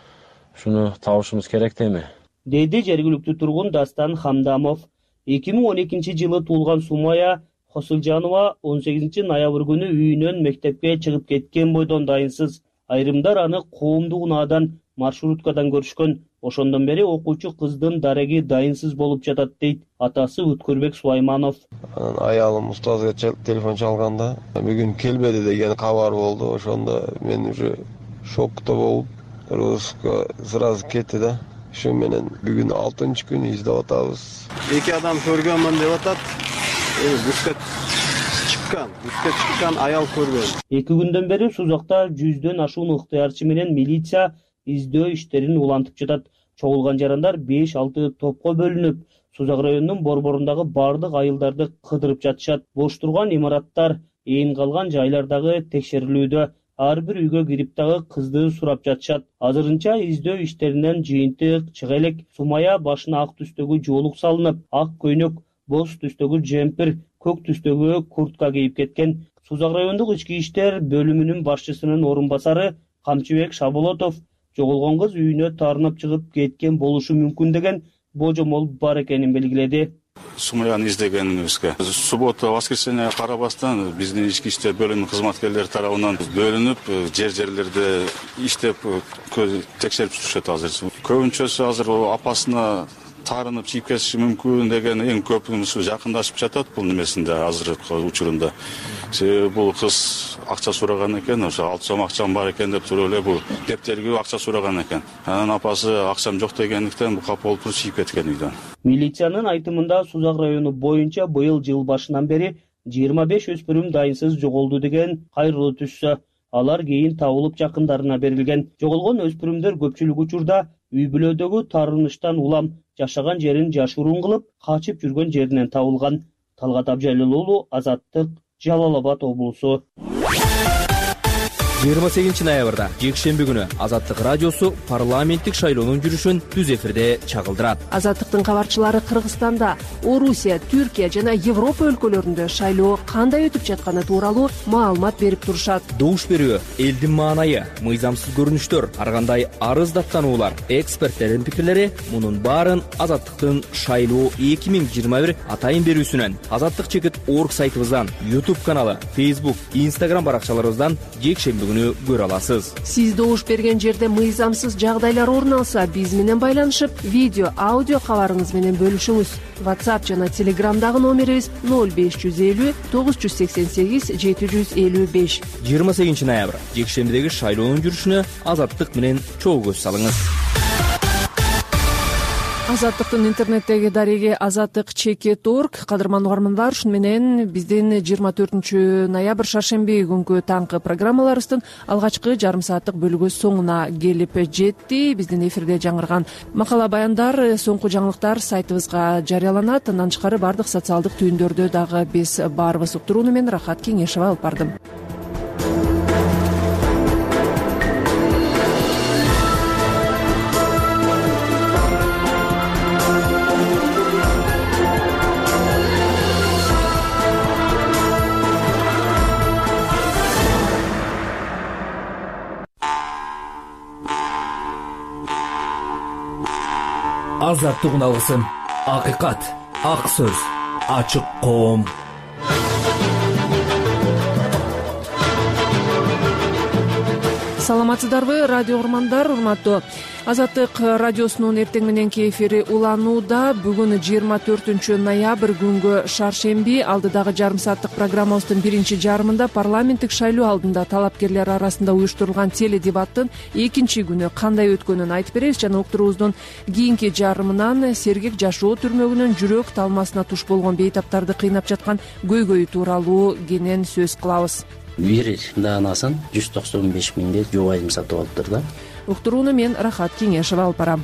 шуну табышыбыз керек дейми,
деди жергиликтүү тургун Дастан Хамдамов. эки миң он экинчи жылы туулган Сумая Хосулжанова он сегизинчи ноябрь күнү үйүнөн мектепке чыгып кеткен бойдон дайынсыз. Айрымдар аны коомдук унаадан маршруткадан көрүшкөн. Ошондон бери окуучу кыздын дареги дайынсыз болуп жатат, дейт атасы Өткөрбек Сулайманов.
Аялым устазга телефон чалганда бүгүн келбеди деген кабар болду. Ошондо мен уже шокто болуп Руско сразу кетти да. Ошо менен бүгүн алтынчы күн издеп атабыз. Эки адам көргөнмүн деп атат. Бүскөт чыккан, бүскөт чыккан аял көргөн.
Эки күндөн бери Сузакта жүздөн ашуун ыктыярчы менен милиция издөө иштерин улантып жатат. Чогулган жарандар беш алты топко бөлүнүп, Сузак районунун борборундагы бардык айылдарды кыдырып жатышат. Бош турган имараттар, ээн калган жайлардагы текшерилүүдө. Ар бир үйгө кирип дагы кызды сурап жатышат. Азырынча издөө иштеринен жыйынтык чыга элек. Сумая башына ак түстөгү жоолук салынып, ак көйнөк, боз түстөгү жемпир, көк түстөгү куртка кийип кеткен. Сузак райондук ички иштер бөлүмүнүн башчысынын орун басары Камчыбек Шаболотов жоголгон кыз үйүнө таарынып чыгып кеткен болушу мүмкүн деген божомол бар экенин белгиледи.
Сумаяны издегенибизге суббота, воскресенье карабастан биздин ички иштер бөлүмүнүн кызматкерлери тарабынан бөлүнүп, жер жерлерде иштеп текшерип жүрүшөт азыр. Көбүнчөсү азыр апасына таарынып чыгып кетиши мүмкүн деген эң көпүнчөсү жакындашып жатат бул немесинде азыркы учурунда. Себеби бул кыз акча сураган экен, ошо алты сом акчам бар экен деп туруп эле бул дептерге акча сураган экен. Анан апасы акчам жок дегендиктен бул капа болуп чыгып кеткен үйдөн.
Милициянын айтымында Сузак району боюнча быйыл жыл башынан бери жыйырма беш өспүрүм дайынсыз жоголду деген кайрылуу түшсө, алар кийин табылып жакындарына берилген. Жоголгон өспүрүмдөр көпчүлүк учурда үй бүлөдөгү таарыныштан улам жашаган жерин жашыруун кылып, качып жүргөн жеринен табылган. Талгат Абжалил уулу, Азаттык, Жалал Абад облусу.
жыйырма сегизинчи ноябрда жекшемби күнү Азаттык радиосу парламенттик шайлоонун жүрүшүн түз эфирде чагылдырат.
Азаттыктын кабарчылары Кыргызстанда, Орусия, Түркия жана Европа өлкөлөрүндө шайлоо кандай өтүп жатканы тууралуу маалымат берип турушат.
Добуш берүү, элдин маанайы, мыйзамсыз көрүнүштөр, ар кандай арыз даттануулар, эксперттердин пикирлери мунун баарын Азаттыктын шайлоо эки миң жыйырма бир атайын берүүсүнөн, Азаттык чекит орг сайтыбыздан, YouTube каналы, Facebook, Instagram баракчаларыбыздан жекшемби көпчүлүгүнү көрө аласыз.
Сиз добуш берген жерде мыйзамсыз жагдайлар орун алса, биз менен байланышып, видео, аудио кабарыңыз менен бөлүшүңүз. WhatsApp жана Telegramдагы номерибиз ноль беш жүз элүү тогуз жүз сексен сегиз жети жүз элүү беш.
жыйырма сегизинчи ноябрь жекшембидеги шайлоонун жүрүшүнө Азаттык менен чогуу көз салыңыз.
Азаттыктын интернеттеги дареги азаттык чекит точка орг. Кадырман угармандар, ушуну менен биздин жыйырма төртүнчү ноябрь шаршемби күнкү таңкы программаларыбыздын алгачкы жарым сааттык бөлүгү соңуна келип жетти. Биздин эфирде жаңырган макала баяндар, соңку жаңылыктар сайтыбызга жарыяланат. Андан тышкары бардык социалдык түйүндөрдө дагы биз барбыз. Уктурууну мен Рахат Кеңешева алып бардым.
Азаттык алгысын, акыйкат, ак сөз, ачык коом.
Саламатсыздарбы, радио угармандар, урматтуу. Азаттык радиосунун эртең мененки эфири уланууда. Бүгүн жыйырма төртүнчү ноябрь күнгү шаршемби. Алдыдагы жарым сааттык программабыздын биринчи жарымында парламенттик шайлоо алдында талапкерлер арасында уюштурулган теледебаттын экинчи күнү кандай өткөнүн айтып беребиз жана уктуруубуздун кийинки жарымынан сергек жашоо түрмөгүнөн жүрөк талмасына туш болгон бейтаптарды кыйнап жаткан көйгөй тууралуу кенен сөз кылабыз.
Бир даанасын жүз токсон беш миңде жол айым сатып алыптыр да.
Уктурууну мен Рахат Кеңешева алып барам.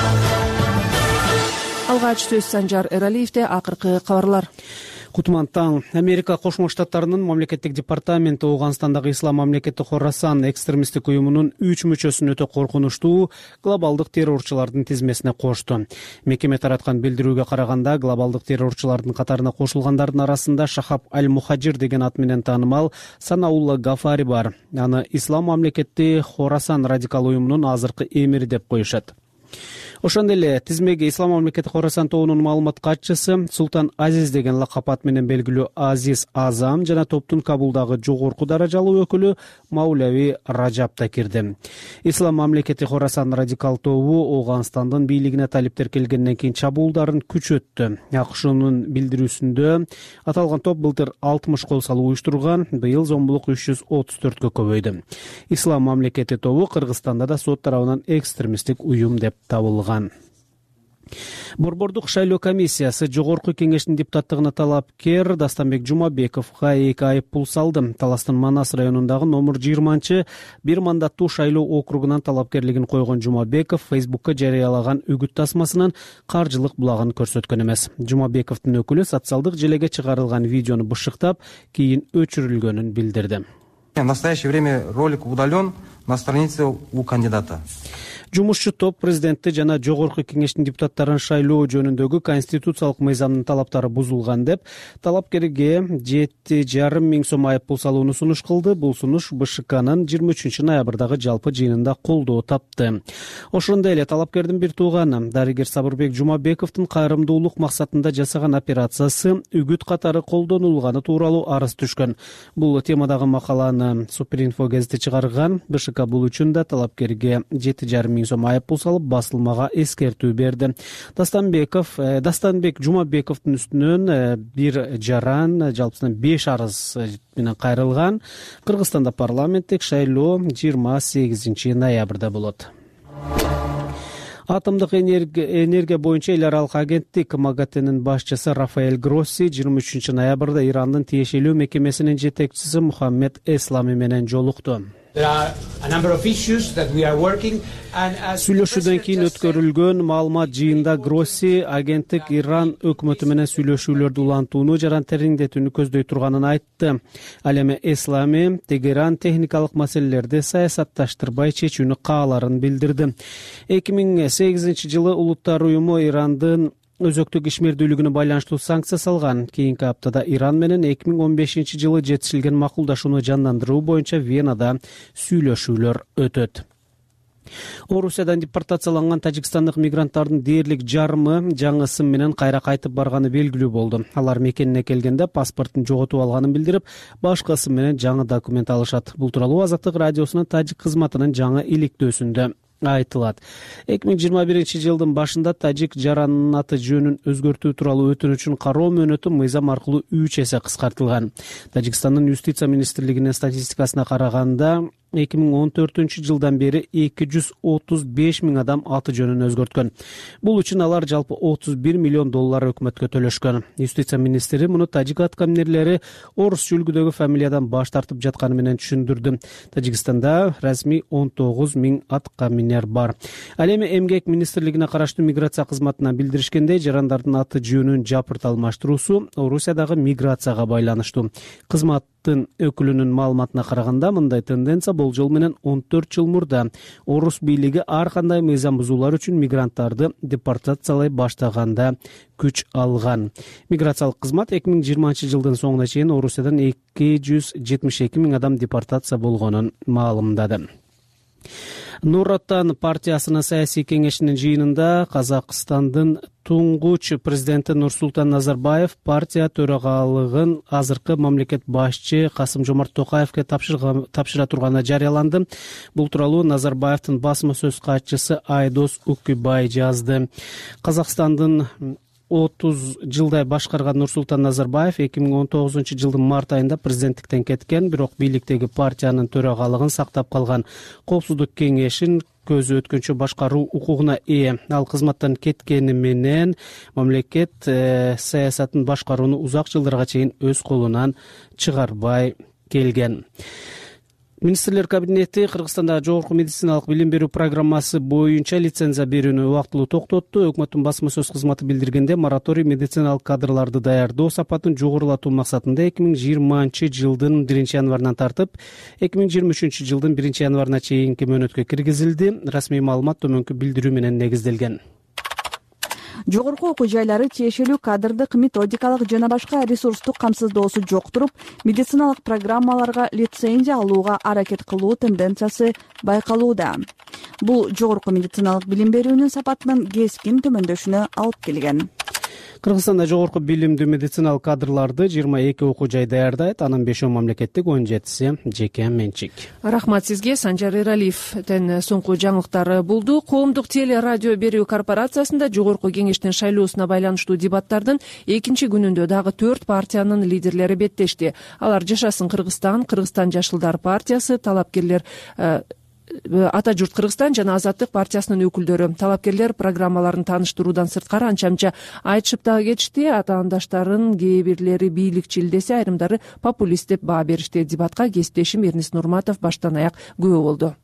Алгач сөз Санжар Эралиевде, акыркы кабарлар.
Кутман таң. Америка Кошмо Штаттарынын мамлекеттик департаменти Ооганстандагы ислам мамлекети Хорасан экстремисттик уюмунун үч мүчөсүн өтө коркунучтуу глобалдык террорчулардын тизмесине кошту. Мекеме тараткан билдирүүгө караганда, глобалдык террорчулардын катарына кошулгандардын арасында Шахаб аль-Мухаджир деген ат менен таанымал Санаулла Гафари бар. Аны ислам мамлекети Хорасан радикал уюмунун азыркы эмири деп коюшат. Ошондой эле тизмеге ислам мамлекети Хорасан тобунун маалымат катчысы Султан Азиз деген лакап ат менен белгилүү Азиз Азам жана топтун Кабулдагы жогорку даражалуу өкүлү Маулави Раджаб да кирди. Ислам мамлекети Хорасан радикал тобу Ооганстандын бийлигине талиптер келгенден кийин чабуулдарын күчөттү. АКШнын билдирүүсүндө аталган топ былтыр алтымыш кол салуу уюштурган, быйыл зомбулук үч жүз отуз төрткө көбөйдү. Ислам мамлекети тобу Кыргызстанда да сот тарабынан экстремисттик уюм деп табылган. Борбордук шайлоо комиссиясы жогорку кеңештин депутаттыгына талапкер Дастанбек Жумабековго эки айып пул салды. Таластын Манас районундагы номер жыйырманчы бир мандаттуу шайлоо округунан талапкерлигин койгон Жумабеков Фейсбукка жарыялаган үгүт тасмасынын каржылык булагын көрсөткөн эмес. Жумабековдун өкүлү социалдык желеге чыгарылган видеону бышыктап, кийин өчүрүлгөнүн билдирди.
В настоящее время ролик удален на странице у кандидата.
Жумушчу топ президентти жана жогорку кеңештин депутаттарын шайлоо жөнүндөгү конституциялык мыйзамдын талаптары бузулган деп талапкерге жети жарым миң сом айып пул салууну сунуш кылды. Бул сунуш БШКнын жыйырма үчүнчү ноябрдагы жалпы жыйынында колдоо тапты. Ошондой эле талапкердин бир тууганы дарыгер Сабырбек Жумабековдун кайрымдуулук максатында жасаган операциясы үгүт катары колдонулганы тууралуу арыз түшкөн. Бул темадагы макаланы Суперинфо газети чыгарган. БШК бул үчүн да талапкерге жети жарым миң сом айып пул салып, басылмага эскертүү берди. Дастанбеков, Дастанбек Жумабековдун үстүнөн бир жаран, жалпысынан беш арыз менен кайрылган. Кыргызстанда парламенттик шайлоо жыйырма сегизинчи ноябрда болот. Атомдук энергия боюнча эл аралык агенттик МАГАТЭнин башчысы Рафаэль Гросси жыйырма үчүнчү ноябрда Ирандын тиешелүү мекемесинин жетекчиси Мухаммед Эслами менен жолукту. Сүйлөшүүдөн кийин өткөрүлгөн маалымат жыйында Гросси агенттик Иран өкмөтү менен сүйлөшүүлөрдү улантууну жана тереңдетүүнү көздөй турганын айтты. Ал эми Эслами Тегеран техникалык маселелерди саясатташтырбай чечүүнү кааларын билдирди. эки миң сегизинчи жылы Улуттар уюму Ирандын өзөктүк ишмердүүлүгүнө байланыштуу санкция салган. Кийинки аптада Иран менен эки миң он бешинчи жылы жетишилген макулдашууну жандандыруу боюнча Венада сүйлөшүүлөр өтөт. Орусиядан депортацияланган тажикстандык мигранттардын дээрлик жарымы жаңы ысым менен кайра кайтып барганы белгилүү болду. Алар мекенине келгенде паспортун жоготуп алганын билдирип, башка ысым менен жаңы документ алышат. Бул тууралуу Азаттык радиосунун тажик кызматынын жаңы иликтөөсүндө айтылат. эки миң жыйырма биринчи жылдын башында тажик жаранын аты жөнүн өзгөртүү тууралуу өтүнүчүн кароо мөөнөтү мыйзам аркылуу үч эсе кыскартылган. Тажикстандын юстиция министрлигинин статистикасына караганда эки миң он төртүнчү жылдан бери эки жүз отуз беш миң адам аты жөнүн өзгөрткөн. Бул үчүн алар жалпы отуз бир миллион доллар өкмөткө төлөшкөн. Юстиция министри муну тажик аткаминерлери орусча үлгүдөгү фамилиядан баш тартып жатканы менен түшүндүрдү. Тажикстанда расмий он тогуз миң аткаминер бар. Ал эми эмгек министрлигине караштуу миграция кызматына билдиришкендей, жарандардын аты жөнүн жапырт алмаштыруусу Орусиядагы миграцияга байланыштуу. Кызматтын өкүлүнүн маалыматына караганда, мындай тенденция болжол менен он төрт жыл мурда орус бийлиги ар кандай мыйзам бузуулар үчүн мигранттарды депортациялай баштаганда күч алган. Миграциялык кызмат эки миң жыйырманчы жылдын соңуна чейин Орусиядан эки жүз жетимиш эки миң адам депортация болгонун маалымдады. Нур Отан партиясынын саясий кеңешинин жыйынында Казакстандын туңгуч президенти Нурсултан Назарбаев партия төрагалыгын азыркы мамлекет башчы Касым-Жомарт Токаевке тапшыра турганы жарыяланды. Бул тууралуу Назарбаевдин басма сөз катчысы Айдос Уккибай жазды. Казакстандын отуз жылдай башкарган Нурсултан Назарбаев эки миң он тогузунчу жылдын март айында президенттиктен кеткен, бирок бийликтеги партиянын төрагалыгын сактап калган. Коопсуздук кеңешин көзү өткөнчө башкаруу укугуна ээ. Ал кызматтан кеткени менен мамлекет э, саясатын башкарууну узак жылдарга чейин өз колунан чыгарбай келген. Министрлер кабинети Кыргызстанда жогорку медициналык билим берүү программасы боюнча лицензия берүүнү убактылуу токтотту. Өкмөттүн басма сөз кызматы билдиргенде, мораторий медициналык кадрларды даярдоо сапатын жогорулатуу максатында эки миң жыйырманчы жылдын биринчи январынан тартып, эки миң жыйырма үчүнчү жылдын биринчи январына чейинки мөөнөткө киргизилди. Расмий маалымат төмөнкү билдирүү менен негизделген.
Жогорку окуу жайлары тиешелүү кадрдык, методикалык жана башка ресурстук камсыздоосу жок туруп, медициналык программаларга лицензия алууга аракет кылуу тенденциясы байкалууда. Бул жогорку медициналык билим берүүнүн сапатынын кескин төмөндөшүнө алып келген.
Кыргызстанда жогорку билимдүү медициналык кадрларды жыйырма эки окуу жай даярдайт, анын бешөө мамлекеттик, он жетиси жеке менчик.
Рахмат сизге. Санжар Эралиевден соңку жаңылыктар болду. Коомдук теле радио берүү корпорациясында жогорку кеңештин шайлоосуна байланыштуу дебаттардын экинчи күнүндө дагы төрт партиянын лидерлери беттешти. Алар Жашасын Кыргызстан, Кыргызстан Жашылдар партиясы, талапкерлер Ата журт Кыргызстан жана Азаттык партиясынын өкүлдөрү. Талапкерлер программаларын тааныштыруудан сырткары анча-мынча айтышып дагы кетишти. Атаандаштарын кээ бирлери бийликчил десе, айрымдары популист деп баа беришти. Дебатка кесиптешим Эрнис Нурматов баштан аяк күбө болду.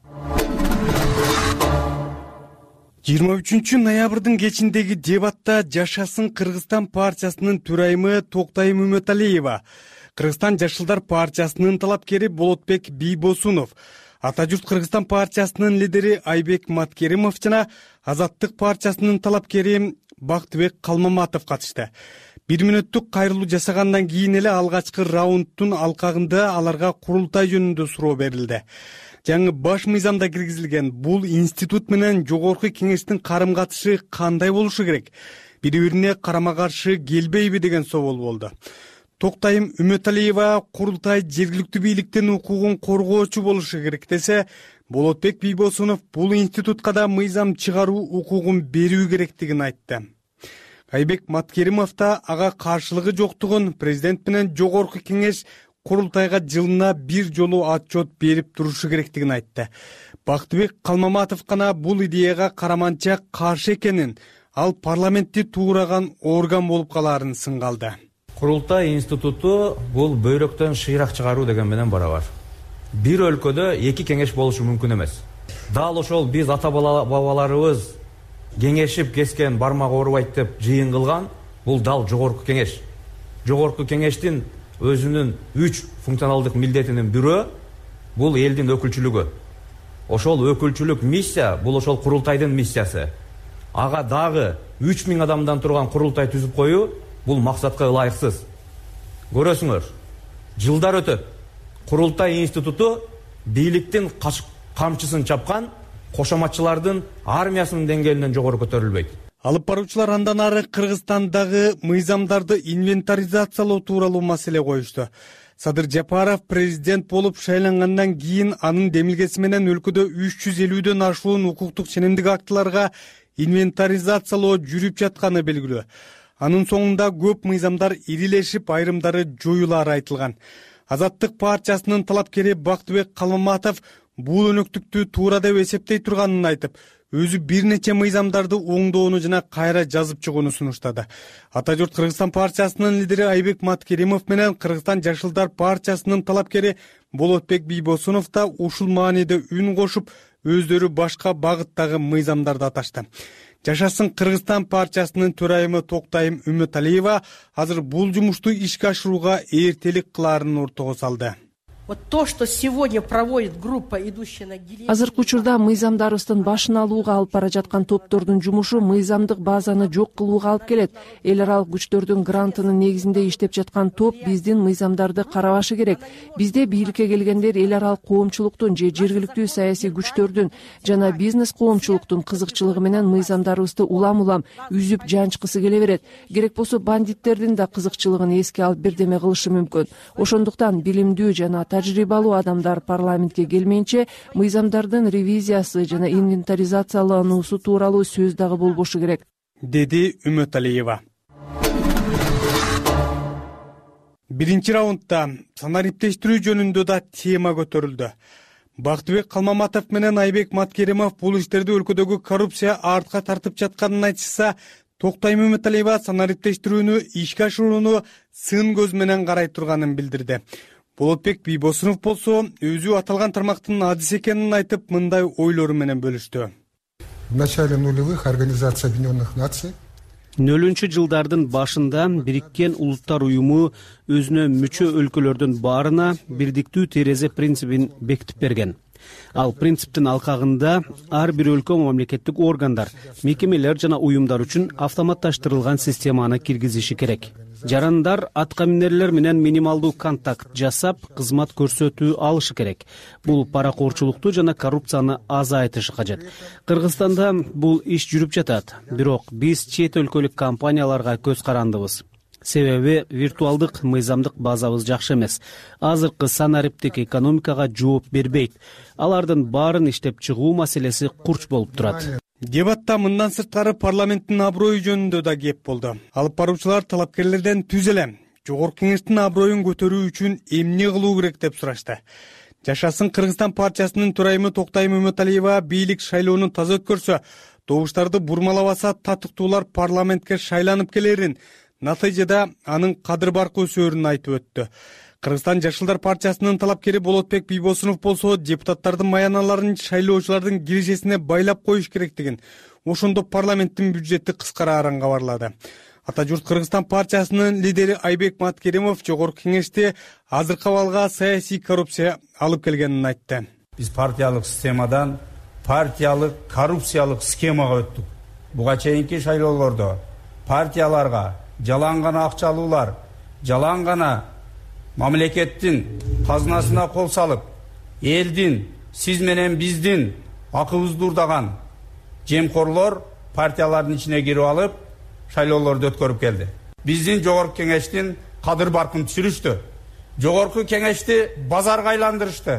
жыйырма үчүнчү ноябрдын кечиндеги дебатта Жашасын Кыргызстан партиясынын төрайымы Токтайым Үмөталиева, Кыргызстан Жашылдар партиясынын талапкери Болотбек Бийбосунов, Ата журт Кыргызстан партиясынын лидери Айбек Маткеримов жана Азаттык партиясынын талапкери Бактыбек Калмаматов катышты. Бир мүнөттүк кайрылуу жасагандан кийин эле алгачкы раундтун алкагында аларга курултай жөнүндө суроо берилди. Жаңы баш мыйзамда киргизилген бул институт менен жогорку кеңештин карым катышы кандай болушу керек? Бири-бирине карама каршы келбейби деген соол болду. Токтайым Үмөталиева курултай жергиликтүү бийликтин укугун коргоочу болушу керек десе, Болотбек Бийбосунов бул институтка да мыйзам чыгаруу укугун берүү керектигин айтты. Айбек Маткеримов да ага каршылыгы жоктугун, президент менен жогорку кеңеш курултайга жылына бир жолу отчет берип турушу керектигин айтты. Бактыбек Калмаматов гана бул идеяга караманча каршы экенин, ал парламентти туураган орган болуп калаарын сынгалды.
Курултай институту бул бөйрөктөн шыйрак чыгаруу деген менен барабар. Бир өлкөдө эки кеңеш болушу мүмкүн эмес. Дал ошол биз ата бабаларыбыз кеңешип кескен бармак оорубайт деп жыйын кылган, бул дал жогорку кеңеш. Жогорку кеңештин өзүнүн үч функционалдык милдетинин бирөө бул элдин өкүлчүлүгү. Ошол өкүлчүлүк миссия бул ошол курултайдын миссиясы. Ага дагы үч миң адамдан турган курултай түзүп коюу бул максатка ылайыксыз. Көрөсүңөр, жылдар өтөт. Курултай институту бийликтин камчысын чапкан кошоматчылардын армиясынын деңгээлинен жогору көтөрүлбөйт.
Алып баруучулар андан ары Кыргызстандагы мыйзамдарды инвентаризациялоо тууралуу маселе коюшту. Садыр Жапаров президент болуп шайлангандан кийин анын демилгеси менен өлкөдө үч жүз элүүдөн ашуун укуктук ченемдик актыларга инвентаризациялоо жүрүп жатканы белгилүү. Анын соңунда көп мыйзамдар ирилешип, айрымдары жоюлары айтылган. Азаттык партиясынын талапкери Бактыбек Калмаматов бул өнөктүктү туура деп эсептей турганын айтып, өзү бир нече мыйзамдарды оңдоону жана кайра жазып чыгууну сунуштады. Ата журт Кыргызстан партиясынын лидери Айбек Маткеримов менен Кыргызстан Жашылдар партиясынын талапкери Болотбек Бийбосунов да ушул мааниде үн кошуп, өздөрү башка багыттагы мыйзамдарды аташты. Жашасын Кыргызстан партиясынын төрайымы Токтайым Үмөталиева азыр бул жумушту ишке ашырууга эртелик кылаарын ортого салды.
Вот то, что сегодня проводит группа, идущая на Гиле...
Азыркы учурда мыйзамдарыбыздын башын алууга алып бара жаткан топтордун жумушу мыйзамдык базаны жок кылууга алып келет. Эл аралык күчтөрдүн грантынын негизинде иштеп жаткан топ биздин мыйзамдарды карабашы керек. Бизде бийликке келгендер эл аралык коомчулуктун же жергиликтүү саясий күчтөрдүн жана бизнес коомчулуктун кызыкчылыгы менен мыйзамдарыбызды улам-улам үзүп жанчкысы келе берет. Керек болсо бандиттердин да кызыкчылыгын эске алып бирдеме кылышы мүмкүн. Ошондуктан билимдүү жана тажрыйбалуу адамдар парламентке келмейинче мыйзамдардын ревизиясы жана инвентаризациялануусу тууралуу сөз дагы болбошу керек,
деди Үмөталиева. Биринчи раундда санариптештирүү жөнүндө да тема көтөрүлдү. Бактыбек Калмаматов менен Айбек Маткеримов бул иштерди өлкөдөгү коррупция артка тартып жатканын айтышса, Токтайым Үмөталиева санариптештирүүнү ишке ашырууну сын көз менен карай турганын билдирди. Болотбек Бийбосунов болсо өзү аталган тармактын адис экенин айтып, мындай ойлору менен бөлүштү.
В начале нулевых Организация Объединенных Наций
нөлүнчү жылдардын башында Бириккен Улуттар уюму өзүнө мүчө өлкөлөрдүн баарына бирдиктүү терезе принцибин бекитип берген. Ал принциптин алкагында ар бир өлкө мамлекеттик органдар, мекемелер жана уюмдар үчүн автоматташтырылган системаны киргизиши керек. Жарандар аткаминерлер менен минималдуу контакт жасап, кызмат көрсөтүү алышы керек. Бул паракорчулукту жана коррупцияны азайтышы кажет. Кыргызстанда бул иш жүрүп жатат, бирок биз чет өлкөлүк компанияларга көз карандыбыз. Себеби виртуалдык мыйзамдык базабыз жакшы эмес. Азыркы санариптик экономикага жооп бербейт. Алардын баарын иштеп чыгуу маселеси курч болуп турат.
Дебатта мындан сырткары парламенттин аброю жөнүндө да кеп болду. Алып баруучулар талапкерлерден түз эле Жогорку Кеңештин аброюн көтөрүү үчүн эмне кылуу керек деп сурашты. Жашасын Кыргызстан партиясынын төрайымы Токтайым Үмөталиева бийлик шайлоону таза өткөрсө, добуштарды бурмалабаса татыктуулар парламентке шайланып келерин, натыйжада анын кадыр баркы өсөөрүн айтып өттү. Кыргызстан Жашылдар партиясынын талапкери Болотбек Бийбосунов болсо депутаттардын маяналарын шайлоочулардын киришесине байлап коюш керектигин, ошондо парламенттин бюджети кыскарарын кабарлады. Ата журт Кыргызстан партиясынын лидери Айбек Маткеримов Жогорку Кеңеште азыркы абалга саясий коррупция алып келгенин айтты.
Биз партиялык системадан партиялык коррупциялык схемага өттүк. Буга чейинки шайлоолордо партияларга жалаң гана акча алуулар, жалаң гана мамлекеттин казынасына кол салып, элдин, сиз менен биздин акыбызды урдаган жемкорлор партиялардын ичине кирип алып, шайлоолорду өткөрүп келди. Биздин Жогорку Кеңештин кадыр баркын түшүрүштү. Жогорку Кеңешти базарга айландырышты.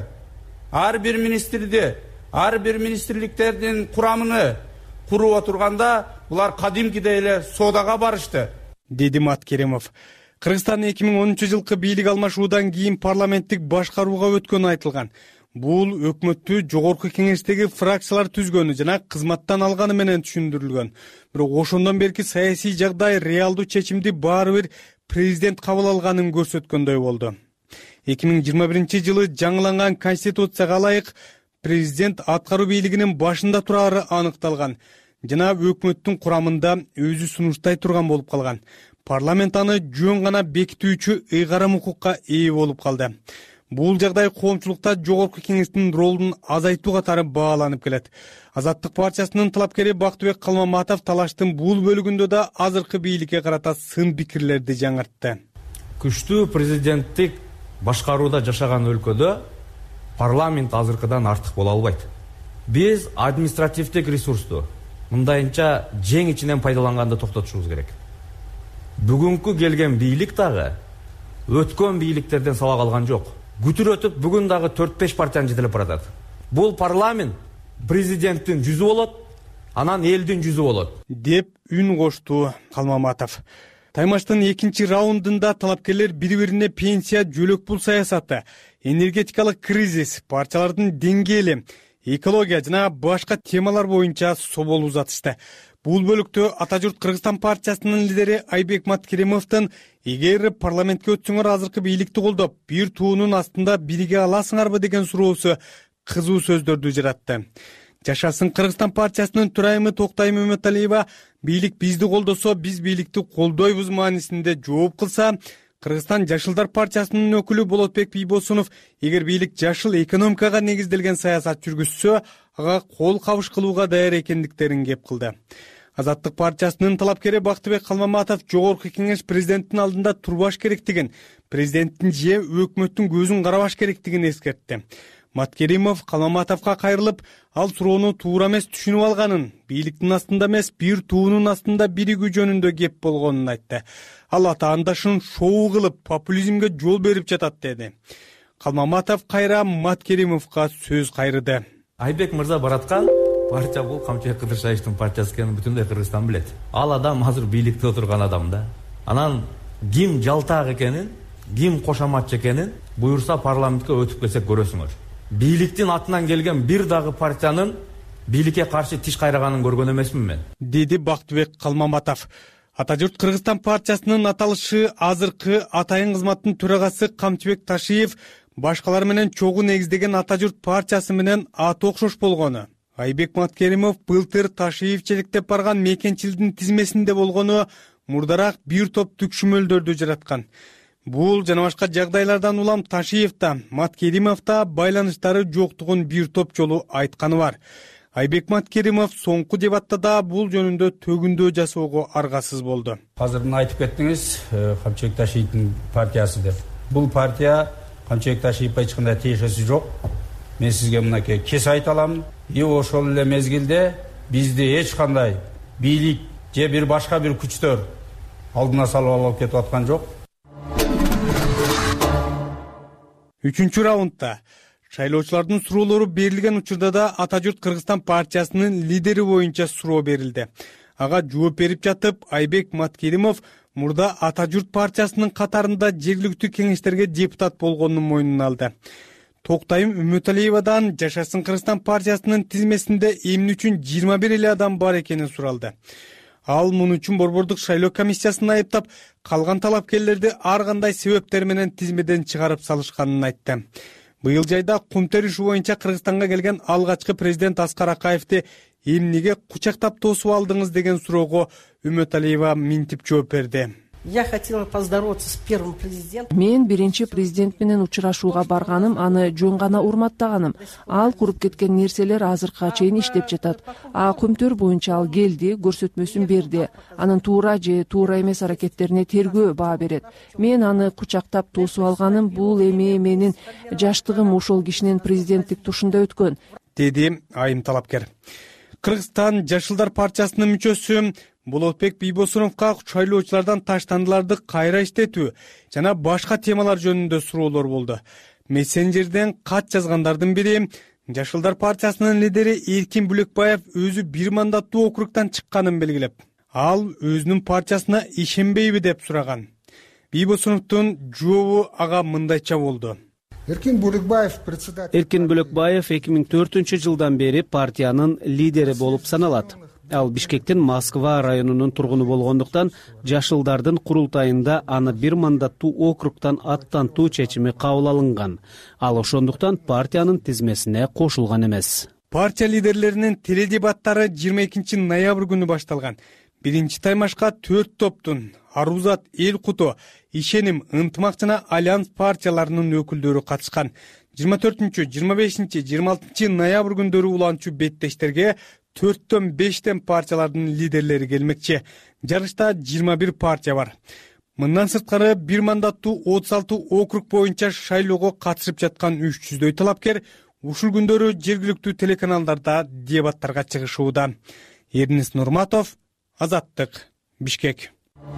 Ар бир министрди, ар бир министрликтердин курамыны куруп отурганда, булар кадимкидей эле соодага барышты,
деди Маткеримов. Кыргызстан эки миң онунчу жылкы бийлик алмашуудан кийин парламенттик башкарууга өткөнү айтылган. Бул өкмөттү Жогорку Кеңештеги фракциялар түзгөнү жана кызматтан алганы менен түшүндүрүлгөн. Бирок ошондон берки саясий жагдай реалдуу чечимди баары бир президент кабыл алганын көрсөткөндөй болду. эки миң жыйырма биринчи жылы жаңыланган конституцияга ылайык президент аткаруу бийлигинин башында турары аныкталган жана өкмөттүн курамында өзү сунуштай турган болуп калган. Парламент аны жөн гана бекитүүчү ыйгарым укукка ээ болуп калды. Бул жагдай коомчулукта Жогорку Кеңештин ролун азайтуу катары бааланып келет. Азаттык партиясынын талапкери Бактыбек Калмаматов талаштын бул бөлүгүндө да азыркы бийликке карата сын пикирлерди жаңыртты.
Күчтүү президенттик башкарууда жашаган өлкөдө парламент азыркыдан артык боло албайт. Биз административдик ресурсту мындайынча жең ичинен пайдаланганды токтотушубуз керек. Бүгүнкү келген бийлик дагы өткөн бийликтерден сабак алган жок. Күтүр өтүп бүгүн дагы төрт беш партияны жетелеп баратат. Бул парламент президенттин жүзү болот, анан элдин жүзү болот
деп үн кошту Калмаматов. Таймаштын экинчи раундунда талапкерлер бири-бирине пенсия, жөлөк пул саясаты, энергетикалык кризис, партиялардын деңгээли, экология жана башка темалар боюнча собол узатышты. Бул бөлүктө Ата журт Кыргызстан партиясынын лидери Айбек Маткеримовдун эгер парламентке өтсөңөр азыркы бийликти колдоп, бир туунун астында бириге аласыңарбы деген суроосу кызуу сөздөрдү жаратты. Жашасын Кыргызстан партиясынын төрайымы Токтайым Үмөталиева бийлик бизди колдосо, биз бийликти колдойбуз маанисинде жооп кылса, Кыргызстан Жашылдар партиясынын өкүлү Болотбек Бийбосунов эгер бийлик жашыл экономикага негизделген саясат жүргүзсө, ага кол кабыш кылууга даяр экендиктерин кеп кылды. Азаттык партиясынын талапкери Бактыбек Калмаматов жогорку кеңеш президенттин алдында турбаш керектигин, президенттин же өкмөттүн көзүн карабаш керектигин эскертти. Маткеримов Калмаматовго кайрылып, ал суроону туура эмес түшүнүп алганын, бийликтин астында эмес, бир туунун астында биригүү жөнүндө кеп болгонун айтты. Ал атаандашын шоу кылып, популизмге жол берип жатат деди. Калмаматов кайра Маткеримовго сөз кайрыды.
Айбек мырза бараткан партия бул Камчыбек Кыдыршаевдин партиясы экенин бүтүндөй Кыргызстан билет. Ал адам азыр бийликте отурган адам да. Анан ким жалтак экенин, ким кошоматчы экенин буюрса парламентке өтүп келсек көрөсүңөр. Бийликтин атынан келген бир дагы партиянын бийликке каршы тиш кайраганын көргөн эмесмин мен,
деди Бактыбек Калмаматов. Ата журт Кыргызстан партиясынын аталышы азыркы атайын кызматтын төрагасы Камчыбек Ташиев башкалар менен чогуу негиздеген Ата журт партиясы менен аты окшош болгону. Айбек Маткеримов былтыр Ташиев челектеп барган мекенчилдин тизмесинде болгону мурдараак бир топ түкшүмөлдөрдү жараткан. Бул жана башка жагдайлардан улам Ташиев да, Маткеримов да байланыштары жоктугун бир топ жолу айтканы бар. Айбек Маткеримов соңку дебатта да бул жөнүндө төгүндөө жасоого аргасыз болду.
Азыр айтып кеттиңиз, Камчыбек Ташиевдин партиясы деп. Бул партия Камчыбек Ташиевге эч кандай тиешеси жок. Мен сизге мынакей кес айта алам. И ошол эле мезгилде бизди эч кандай бийлик же бир башка бир күчтөр алдына салып алып кетип аткан жок.
Үчүнчү раундда шайлоочулардын суроолору берилген учурда да Ата журт Кыргызстан партиясынын лидери боюнча суроо берилди. Ага жооп берип жатып, Айбек Маткеримов мурда Ата журт партиясынын катарында жергиликтүү кеңештерге депутат болгонун мойнуна алды. Токтайым Үмөталиевадан Жашасын Кыргызстан партиясынын тизмесинде эмне үчүн жыйырма бир эле адам бар экенин суралды. Ал муну үчүн борбордук шайлоо комиссиясын айыптап, калган талапкерлерди ар кандай себептер менен тизмеден чыгарып салышканын айтты. Быйыл жайда кумтер иши боюнча Кыргызстанга келген алгачкы президент Аскар Акаевди эмнеге кучактап тосуп алдыңыз деген суроого Үмөталиева минтип жооп берди.
Я хотела поздороваться с первым президентом.
Мен биринчи президент менен учурашууга барганым, аны жөн гана урматтаганым. Ал куруп кеткен нерселер азыркыга чейин иштеп жатат. А көмтөр боюнча ал келди, көрсөтмөсүн берди. Анын туура же туура эмес аракеттерине тергөө баа берет. Мен аны кучактап тосуп алганым, бул эми менин жаштыгым ошол кишинин президенттик тушунда өткөн,
деди айым талапкер. Кыргызстан Жашылдар партиясынын мүчөсү Болотбек Бийбосуновго шайлоочулардан таштандыларды кайра иштетүү жана башка темалар жөнүндө суроолор болду. Мессенджерден кат жазгандардын бири Жашылдар партиясынын лидери Эркин Бүлөкбаев өзү бир мандаттуу округдан чыкканын белгилеп, ал өзүнүн партиясына ишенбейби деп сураган. Бийбосуновдун жообу ага мындайча болду.
Эркин Бүлөкбаев председатель
Эркин Бүлөкбаев эки миң төртүнчү жылдан бери партиянын лидери болуп саналат. Ал Бишкектин Москва районунун тургуну болгондуктан Жашылдардын курултайында аны бир мандаттуу округдан аттантуу чечими кабыл алынган. Ал ошондуктан партиянын тизмесине кошулган эмес.
Партия лидерлеринин теледебаттары жыйырма экинчи ноябрь күнү башталган. Биринчи таймашка төрт топтун Арузат, Эл Куту, Ишеним, Ынтымак жана Альянс партияларынын өкүлдөрү катышкан. жыйырма төртүнчү, жыйырма бешинчи, жыйырма алтынчы ноябрь күндөрү уланчу беттештерге төрттөн бештен партиялардын лидерлери келмекчи. Жарышта жыйырма бир партия бар. Мындан сырткары бир мандаттуу отуз алты округ боюнча шайлоого катышып жаткан үч жүздөй талапкер ушул күндөрү жергиликтүү телеканалдарда дебаттарга чыгышууда. Эрнис Нурматов, Азаттык, Бишкек.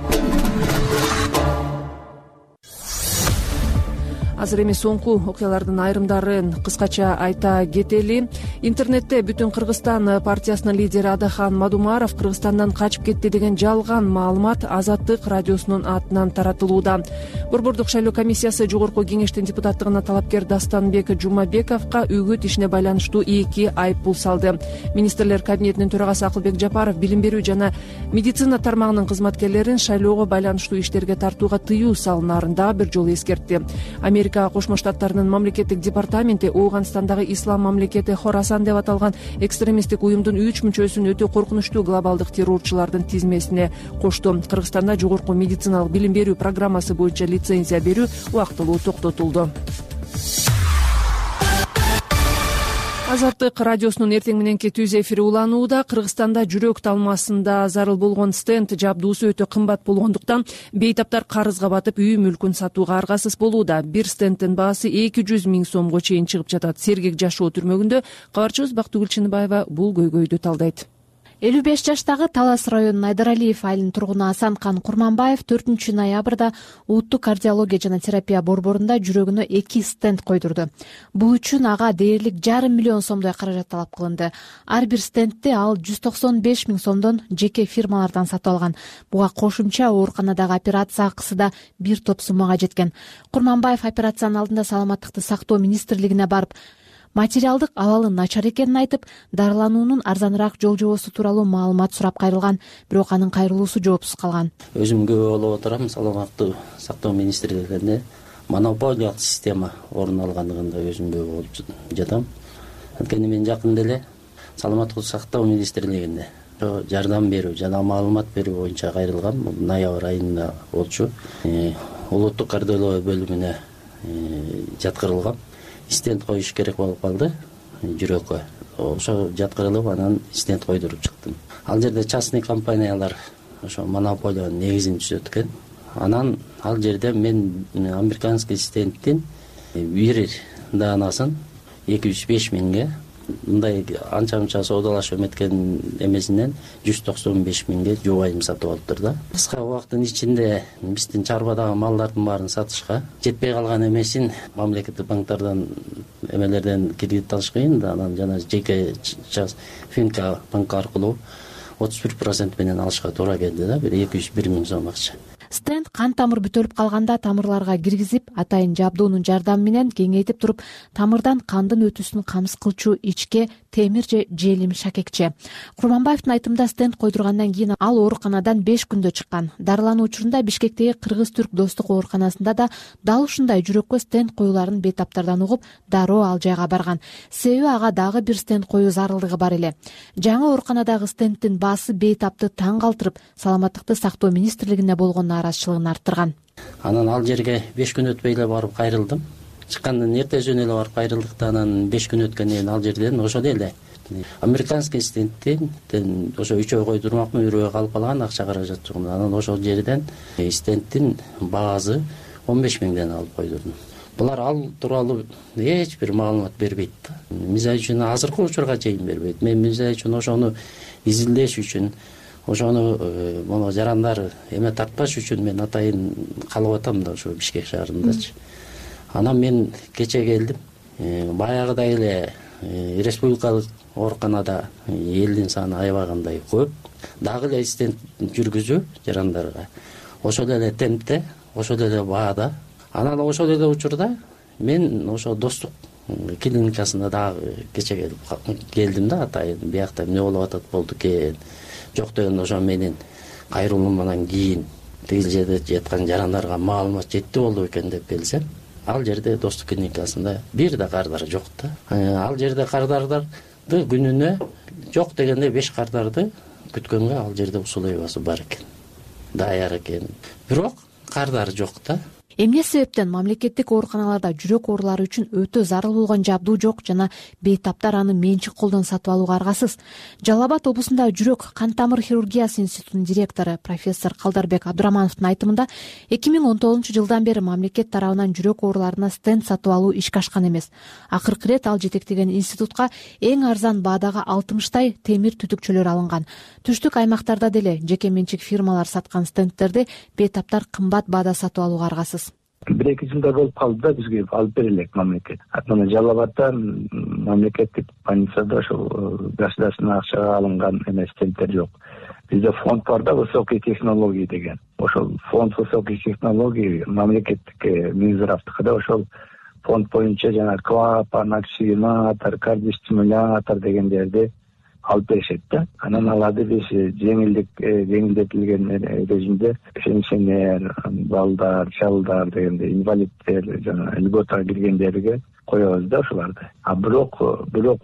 Азыр эми соңку окуялардын айрымдарын кыскача айта кетели. Интернетте Бүтүн Кыргызстан партиясынын лидери Адахан Мадумаров Кыргызстандан качып кетти деген жалган маалымат Азаттык радиосунун атынан таратылууда. Борбордук шайлоо комиссиясы жогорку кеңештин депутаттыгына талапкер Дастанбек Жумабековго үгүт ишине байланыштуу эки айыппул салды. Министрлер кабинетинин төрагасы Акылбек Жапаров билим берүү жана медицина тармагынын кызматкерлерин шайлоого байланыштуу иштерге тартууга тыюу салынаарын дагы бир жолу эскертти. Америка Кошмо Штаттарынын мамлекеттик департаменти Ооганстандагы ислам мамлекети Хорасан деп аталган экстремисттик уюмдун үч мүчөсүн өтө коркунучтуу глобалдык террорчулардын тизмесине кошту. Кыргызстанда жогорку медициналык билим берүү программасы боюнча лицензия берүү убактылуу токтотулду. Азаттык радиосунун эртең мененки түз эфири уланууда. Кыргызстанда жүрөк талмасында зарыл болгон стенд жабдуусу өтө кымбат болгондуктан бейтаптар карызга батып үй мүлкүн сатууга аргасыз болууда. Бир стендтин баасы эки жүз миң сомго чейин чыгып жатат. Сергек жашоо түрмөгүндө кабарчыбыз Бактыгүл Чыныбаева бул көйгөйдү талдайт.
элүү беш жаштагы Талас районунун Айдаралиев айылынын тургуну Асанкан Курманбаев төртүнчү ноябрда Улуттук кардиология жана терапия борборунда жүрөгүнө эки стенд койдурду. Бул үчүн ага дээрлик жарым миллион сомдой каражат талап кылынды. Ар бир стендти ал жүз токсон беш миң сомдон жеке фирмалардан сатып алган. Буга кошумча ооруканадагы операция акысы да бир топ суммага жеткен. Курманбаев операциянын алдында саламаттыкты сактоо министрлигине барып, материалдык абалы начар экенин айтып, дарылануунун арзаныраак жол жобосу тууралуу маалымат сурап кайрылган, бирок анын кайрылуусу жоопсуз калган.
Өзүм күбө болуп отурам, саламаттык сактоо министрлигинде монополиялык система орун алгандыгында өзүм күбө болуп жатам. Анткени мен жакында эле саламаттык сактоо министрлигинде жардам берүү жана маалымат берүү боюнча кайрылгам. Бул ноябрь айында болчу. Улуттук кардиология бөлүмүнө жаткырылгам. Стенд коюш керек болуп калды жүрөккө. Ошо жаткырылып, анан стенд койдуруп чыктым. Ал жерде частный компаниялар ошо монополиянын негизин түзөт экен. Анан ал жерде мен американский стендтин бир даанасын эки жүз беш миңге, мындай анча-мынча соодалашып эметкен эмесинен жүз токсон беш миңге жубайым сатып алыптыр да. Кыска убакыттын ичинде биздин чарбадагы малдардын баарын сатышка жетпей калган эмесин мамлекеттик банктардан эмелерден кредит алыш кыйын да, анан жана жеке Финка банк аркылуу отуз бир процент менен алышка туура келди да, бир эки жүз бир миң сом акча.
Стенд кан тамыр бүтөлүп калганда тамырларга киргизип, атайын жабдуунун жардамы менен кеңейтип туруп, тамырдан кандын өтүүсүн камсыз кылчу ичке темир же желим шакекче. Курманбаевдин айтымында стенд койдургандан кийин ал ооруканадан беш күндө чыккан. Дарылануу учурунда Бишкектеги Кыргыз-Түрк достук ооруканасында да дал ушундай жүрөккө стенд коюуларын бейтаптардан угуп, дароо ал жайга барган. Себеби ага дагы бир стенд коюу зарылдыгы бар эле. Жаңы ооруканадагы стендтин баасы бейтапты таң калтырып, саламаттыкты сактоо министрлигине болгон наразычылыгын арттырган.
Анан ал жерге беш күн өтпөй эле барып кайрылдым. Чыккандан эртесүнө эле барып кайрылдык да, анан беш күн өткөндөн кийин ал жерден ошол эле американский стендтин ошо үчөө койдурмакмын, үрөбөй калып калган, акча каражат жок. Анан ошол жерден стендтин баасы он беш миңден алып койдурдум. Булар ал тууралуу эч бир маалымат бербейт да. Мисалы үчүн азыркы учурга чейин бербейт. Мен мисалы үчүн ошону изилдеш үчүн, ошону мону жарандар эме тартпаш үчүн мен атайын калып атам да ошо Бишкек шаарындачы. Анан мен кече келдим. Баягыдай эле республикалык ооруканада элдин саны аябагандай көп. Дагы эле стенд жүргүзүү жарандарга. Ошол эле темпте, ошол эле баада. Анан ошол эле учурда мен ошо достук клиникасына дагы кече келип келдим да, атайын биякта эмне болуп атат болду экен. Жок деген ошо менин кайрылуумдан кийин тигил жерде жаткан жарандарга маалымат жетти болду экен деп келсем, ал жерде достук клиникасында бир да кардар жок да. Ал жерде кардарды күнүнө жок дегенде беш кардарды күткөнгө ал жерде условиясы бар экен, даяр экен. Бирок кардар жок да.
эмне себептен мамлекеттик ооруканаларда жүрөк оорулары үчүн өтө зарыл болгон жабдуу жок жана бейтаптар аны менчик колдон сатып алууга аргасыз? Жалал Абад облусунда жүрөк кан тамыр хирургиясы институтунун директору профессор Калдарбек Абдурамановдун айтымында эки миң он тогузунчу жылдан бери мамлекет тарабынан жүрөк ооруларына стенд сатып алуу ишке ашкан эмес. Акыркы ирет ал жетектеген институтка эң арзан баадагы алтымыштай темир түтүкчөлөр алынган. Түштүк аймактарда деле жеке менчик фирмалар саткан стендтерди бейтаптар кымбат баада сатып алууга аргасыз.
бир эки жылда болуп калды да бизге алып бере элек мамлекет. Мына Жалал Абадда мамлекеттик больницада ошол государственный акчага алынган эмес стендтер жок. Бизде фонд бар да, высокие технологии деген. Ошол фонд высоких технологий мамлекеттик Минздравдыкы да ошол фонд боюнча жана клапан, оксигенатор, кардиостимулятор дегендерди алып беришет да. Анан аларды биз жеңилдик жеңилдетилген режимде пенсионер, балдар, чалдар дегенде инвалидтер жана льготага киргендерге коебуз да ошоларды. А бирок бирок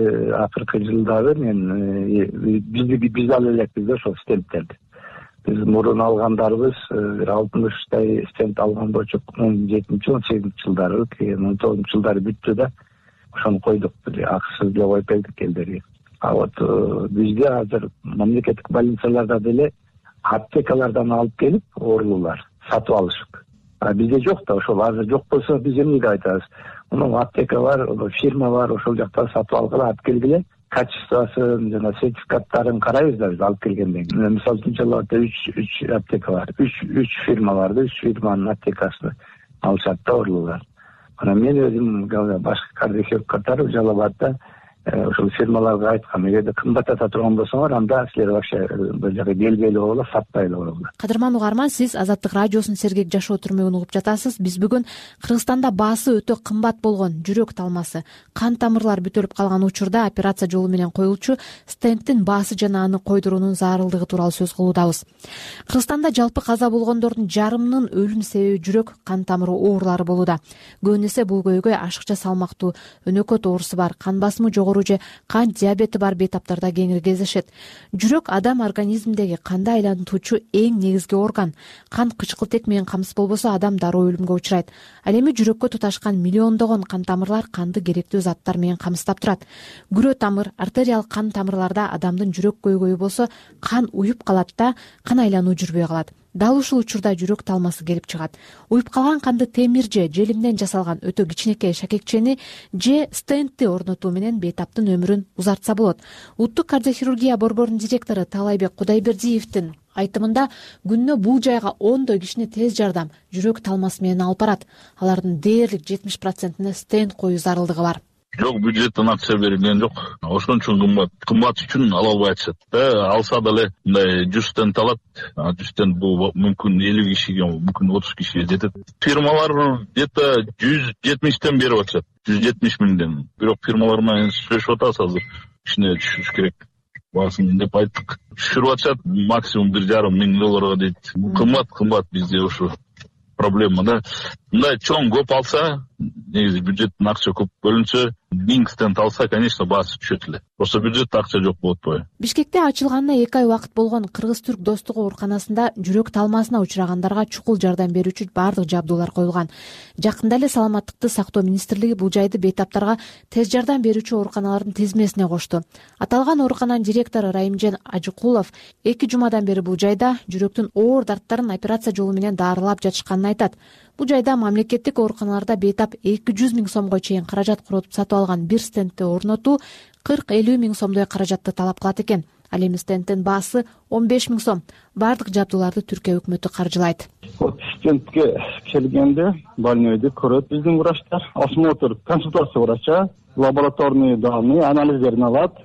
акыркы жылдары мен бизди биз алып элекпиз да ошол стендтерди. Биз мурун алгандарыбыз бир алтымыштай стенд алган болчу он жетинчи он сегизинчи жылдары, он тогузунчу жылдары бүттү да ошону койдук, акысыз эле коюп бердик элдерге. А вот бизде азыр мамлекеттик больницаларда деле аптекалардан алып келип оорулуулар сатып алышык. А бизде жок да, ошол азыр жок болсо биз эмнеге айтабыз? Мунун аптека бар, фирма бар, ошол жактан сатып алгыла, алып келгиле, качествосын жана сертификаттарын карайбыз да биз алып келгенден кийин. Мисалы үчүн Жалал Абадда үч аптека бар, үч фирма бар да, үч фирманын аптекасын алышат да оорулуулар. Анан мен өзүм башкы кардиохирург катары Жалал Абадда ошол фирмаларга айткам, эгерде кымбаттата турган болсоңор, анда силер вообще бул жака келбей эле койгула, сатпай эле койгула.
Кадырман угарман, сиз Азаттык радиосунун сергек жашоо түрмөгүн угуп жатасыз. Биз бүгүн Кыргызстанда баасы өтө кымбат болгон жүрөк талмасы, кан тамырлар бүтөлүп калган учурда операция жолу менен коюлчу стендтин баасы жана аны койдуруунун зарылдыгы тууралуу сөз кылуудабыз. Кыргызстанда жалпы каза болгондордун жарымынын өлүм себеби жүрөк кан тамыры оорулары болууда. Көбүн эсе бул көйгөй ашыкча салмактуу, өнөкөт оорусу бар, кан басымы жогору же кан диабети бар бейтаптарда кеңири кездешет. Жүрөк адам организминдеги канды айлантуучу эң негизги орган. Кан кычкылтек менен камсыз болбосо адам дароо өлүмгө учурайт. Ал эми жүрөккө туташкан миллиондогон кан тамырлар канды керектүү заттар менен камсыздап турат. Күрөө тамыр, артериялык кан тамырларда адамдын жүрөк көйгөйү болсо кан уюп калат да кан айлануу жүрбөй калат. Дал ушул учурда жүрөк талмасы келип чыгат. Уюп калган канды темир же желимден жасалган өтө кичинекей шакекчени же стендти орнотуу менен бейтаптын өмүрүн узартса болот. Улуттук кардиохирургия борборунун директору Таалайбек Кудайбердиевдин айтымында күнүнө бул жайга ондой кишини тез жардам жүрөк талмасы менен алып барат. Алардын дээрлик жетимиш процентине стенд коюу зарылдыгы бар.
Жок, бюджеттен акча берилген жок. Ошон үчүн кымбат. Кымбат үчүн ала албай атышат. Алса деле мындай жүз стенд алат. жүз стенд бул мүмкүн элүү кишиге, мүмкүн отуз кишиге жетет. Фирмалар где-то жүз жетимиштен берип атышат. жүз жетимиш миңден. Бирок фирмалар менен сүйлөшүп атабыз азыр. Кичине түшүрүш керек. Баасын деп айттык. Түшүрүп атышат, максимум бир жарым миң долларга дейт. Кымбат, кымбат бизде ошо проблема да. Мындай чоң көп алса, негизи бюджеттин акча көп бөлүнсө, миң стенд алса, конечно, баасы түшөт эле. Просто бюджетте акча жок болот бой.
Бишкекте ачылганына эки ай убакыт болгон Кыргыз-Түрк достук ооруканасында жүрөк талмасына учурагандарга чукул жардам берүүчү баардык жабдуулар коюлган. Жакында эле Саламаттыкты сактоо министрлиги бул жайды бейтаптарга тез жардам берүүчү ооруканалардын тизмесине кошту. Аталган оорукананын директору Райымжан Ажыкулов эки жумадан бери бул жайда жүрөктүн оор дарттарын операция жолу менен дарылап жатышканын айтат. Бул жайда мамлекеттик ооруканаларда бейтап эки жүз миң сомго чейин каражат коротуп сатып алган бир стендти орнотуу кырк элүү миң сомдой каражатты талап кылат экен. Ал эми стендтин баасы он беш миң сом. Бардык жабдууларды Түркия өкмөтү каржылайт.
Стендке келгенде больнойду көрөт биздин врачтар, осмотр, консультация врача, лабораторный данные, анализдерин алат,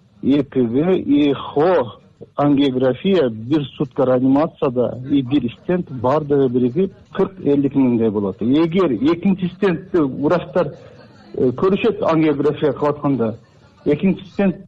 ЭКГ, ЭХО, ангиография, бир сутка реанимацияда и бир стенд бардыгы биригип кырк элүү миңдей болот. Эгер экинчи стендти врачтар көрүшөт ангиография кылып атканда, экинчи стенд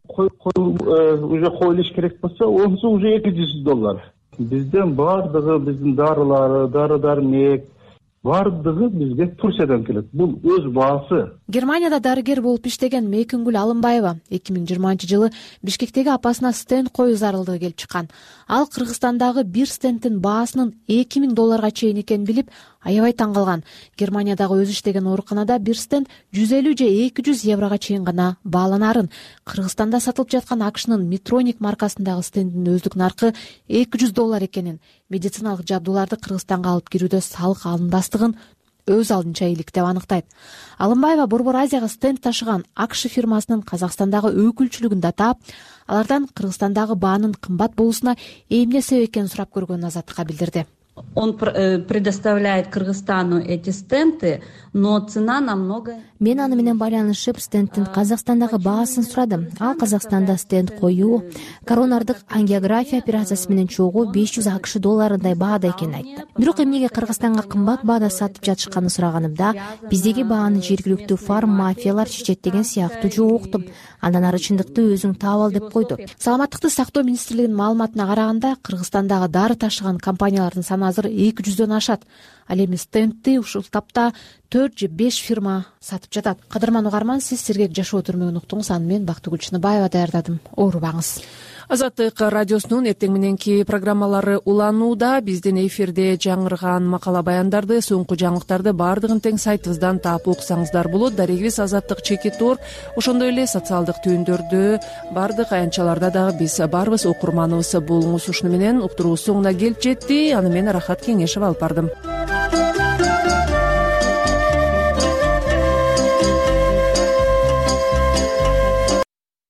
уже коюлуш керек болсо, онусу уже эки жүз доллар. Бизден бардыгы, биздин дарылары, дары-дармек, бардыгы бизге Турциядан келет. Бул өз баасы.
Германияда дарыгер болуп иштеген Мейкингүл Алымбаева эки миң жыйырманчы жылы Бишкектеги апасына стенд коюу зарылдыгы келип чыккан. Ал Кыргызстандагы бир стендтин баасынын эки миң долларга чейин экенин билип, аябай таң калган. Германиядагы өзү иштеген ооруканада бир стенд жүз элүү же эки жүз еврого чейин гана бааланарын. Кыргызстанда сатылып жаткан АКШнын Медтрonic маркасындагы стенддин өздүк наркы эки жүз доллар экенин, медициналык жабдууларды Кыргызстанга алып кирүүдө салык алынбастыгын өз алдынча иликтеп аныктайт. Алымбаева Борбор Азияга стенд ташыган АКШ фирмасынын Казакстандагы өкүлчүлүгүн да таап, алардан Кыргызстандагы баанын кымбат болуусуна эмне себеп экенин сурап көргөнүн Азаттыкка билдирди.
Он предоставляет Кыргызстану эти стенды, но цена намного.
Мен аны менен байланышып стендтин Казакстандагы баасын сурадым. Ал Казакстанда стенд коюу коронардык ангиография операциясы менен чогуу беш жүз АКШ долларындай баада экенин айтты. Бирок эмнеге Кыргызстанга кымбат баада сатып жатышканын сураганымда, биздеги бааны жергиликтүү фарм мафиялар чечет деген сыяктуу жооп уктум. Андан ары чындыкты өзүң таап ал деп койду. Саламаттыкты сактоо министрлигинин маалыматына караганда, Кыргызстандагы дары ташыган компаниялардын саны азыр эки жүздөн ашат. Ал эми стендти ушул тапта төрт же беш фирма сатып жатат. Кадырман угарман, сиз Сергек жашоо түрмөгүн уктуңуз. Аны мен Бактыгүл Чыныбаева даярдадым. Оорубаңыз.
Азаттык радиосунун эртең мененки программалары уланууда. Биздин эфирде жаңырган макала баяндарды, соңку жаңылыктарды баардыгын тең сайтыбыздан таап окусаңыздар болот. Дарегибиз Азаттык Чекитор. Ошондой эле социалдык түйүндөрдө, баардык аянтчаларда дагы биз барбыз. Окурманыбыз болуңуз. Ушуну менен уктуруубуз соңуна келип жетти. Аны мен Рахат Кеңешева алып бардым.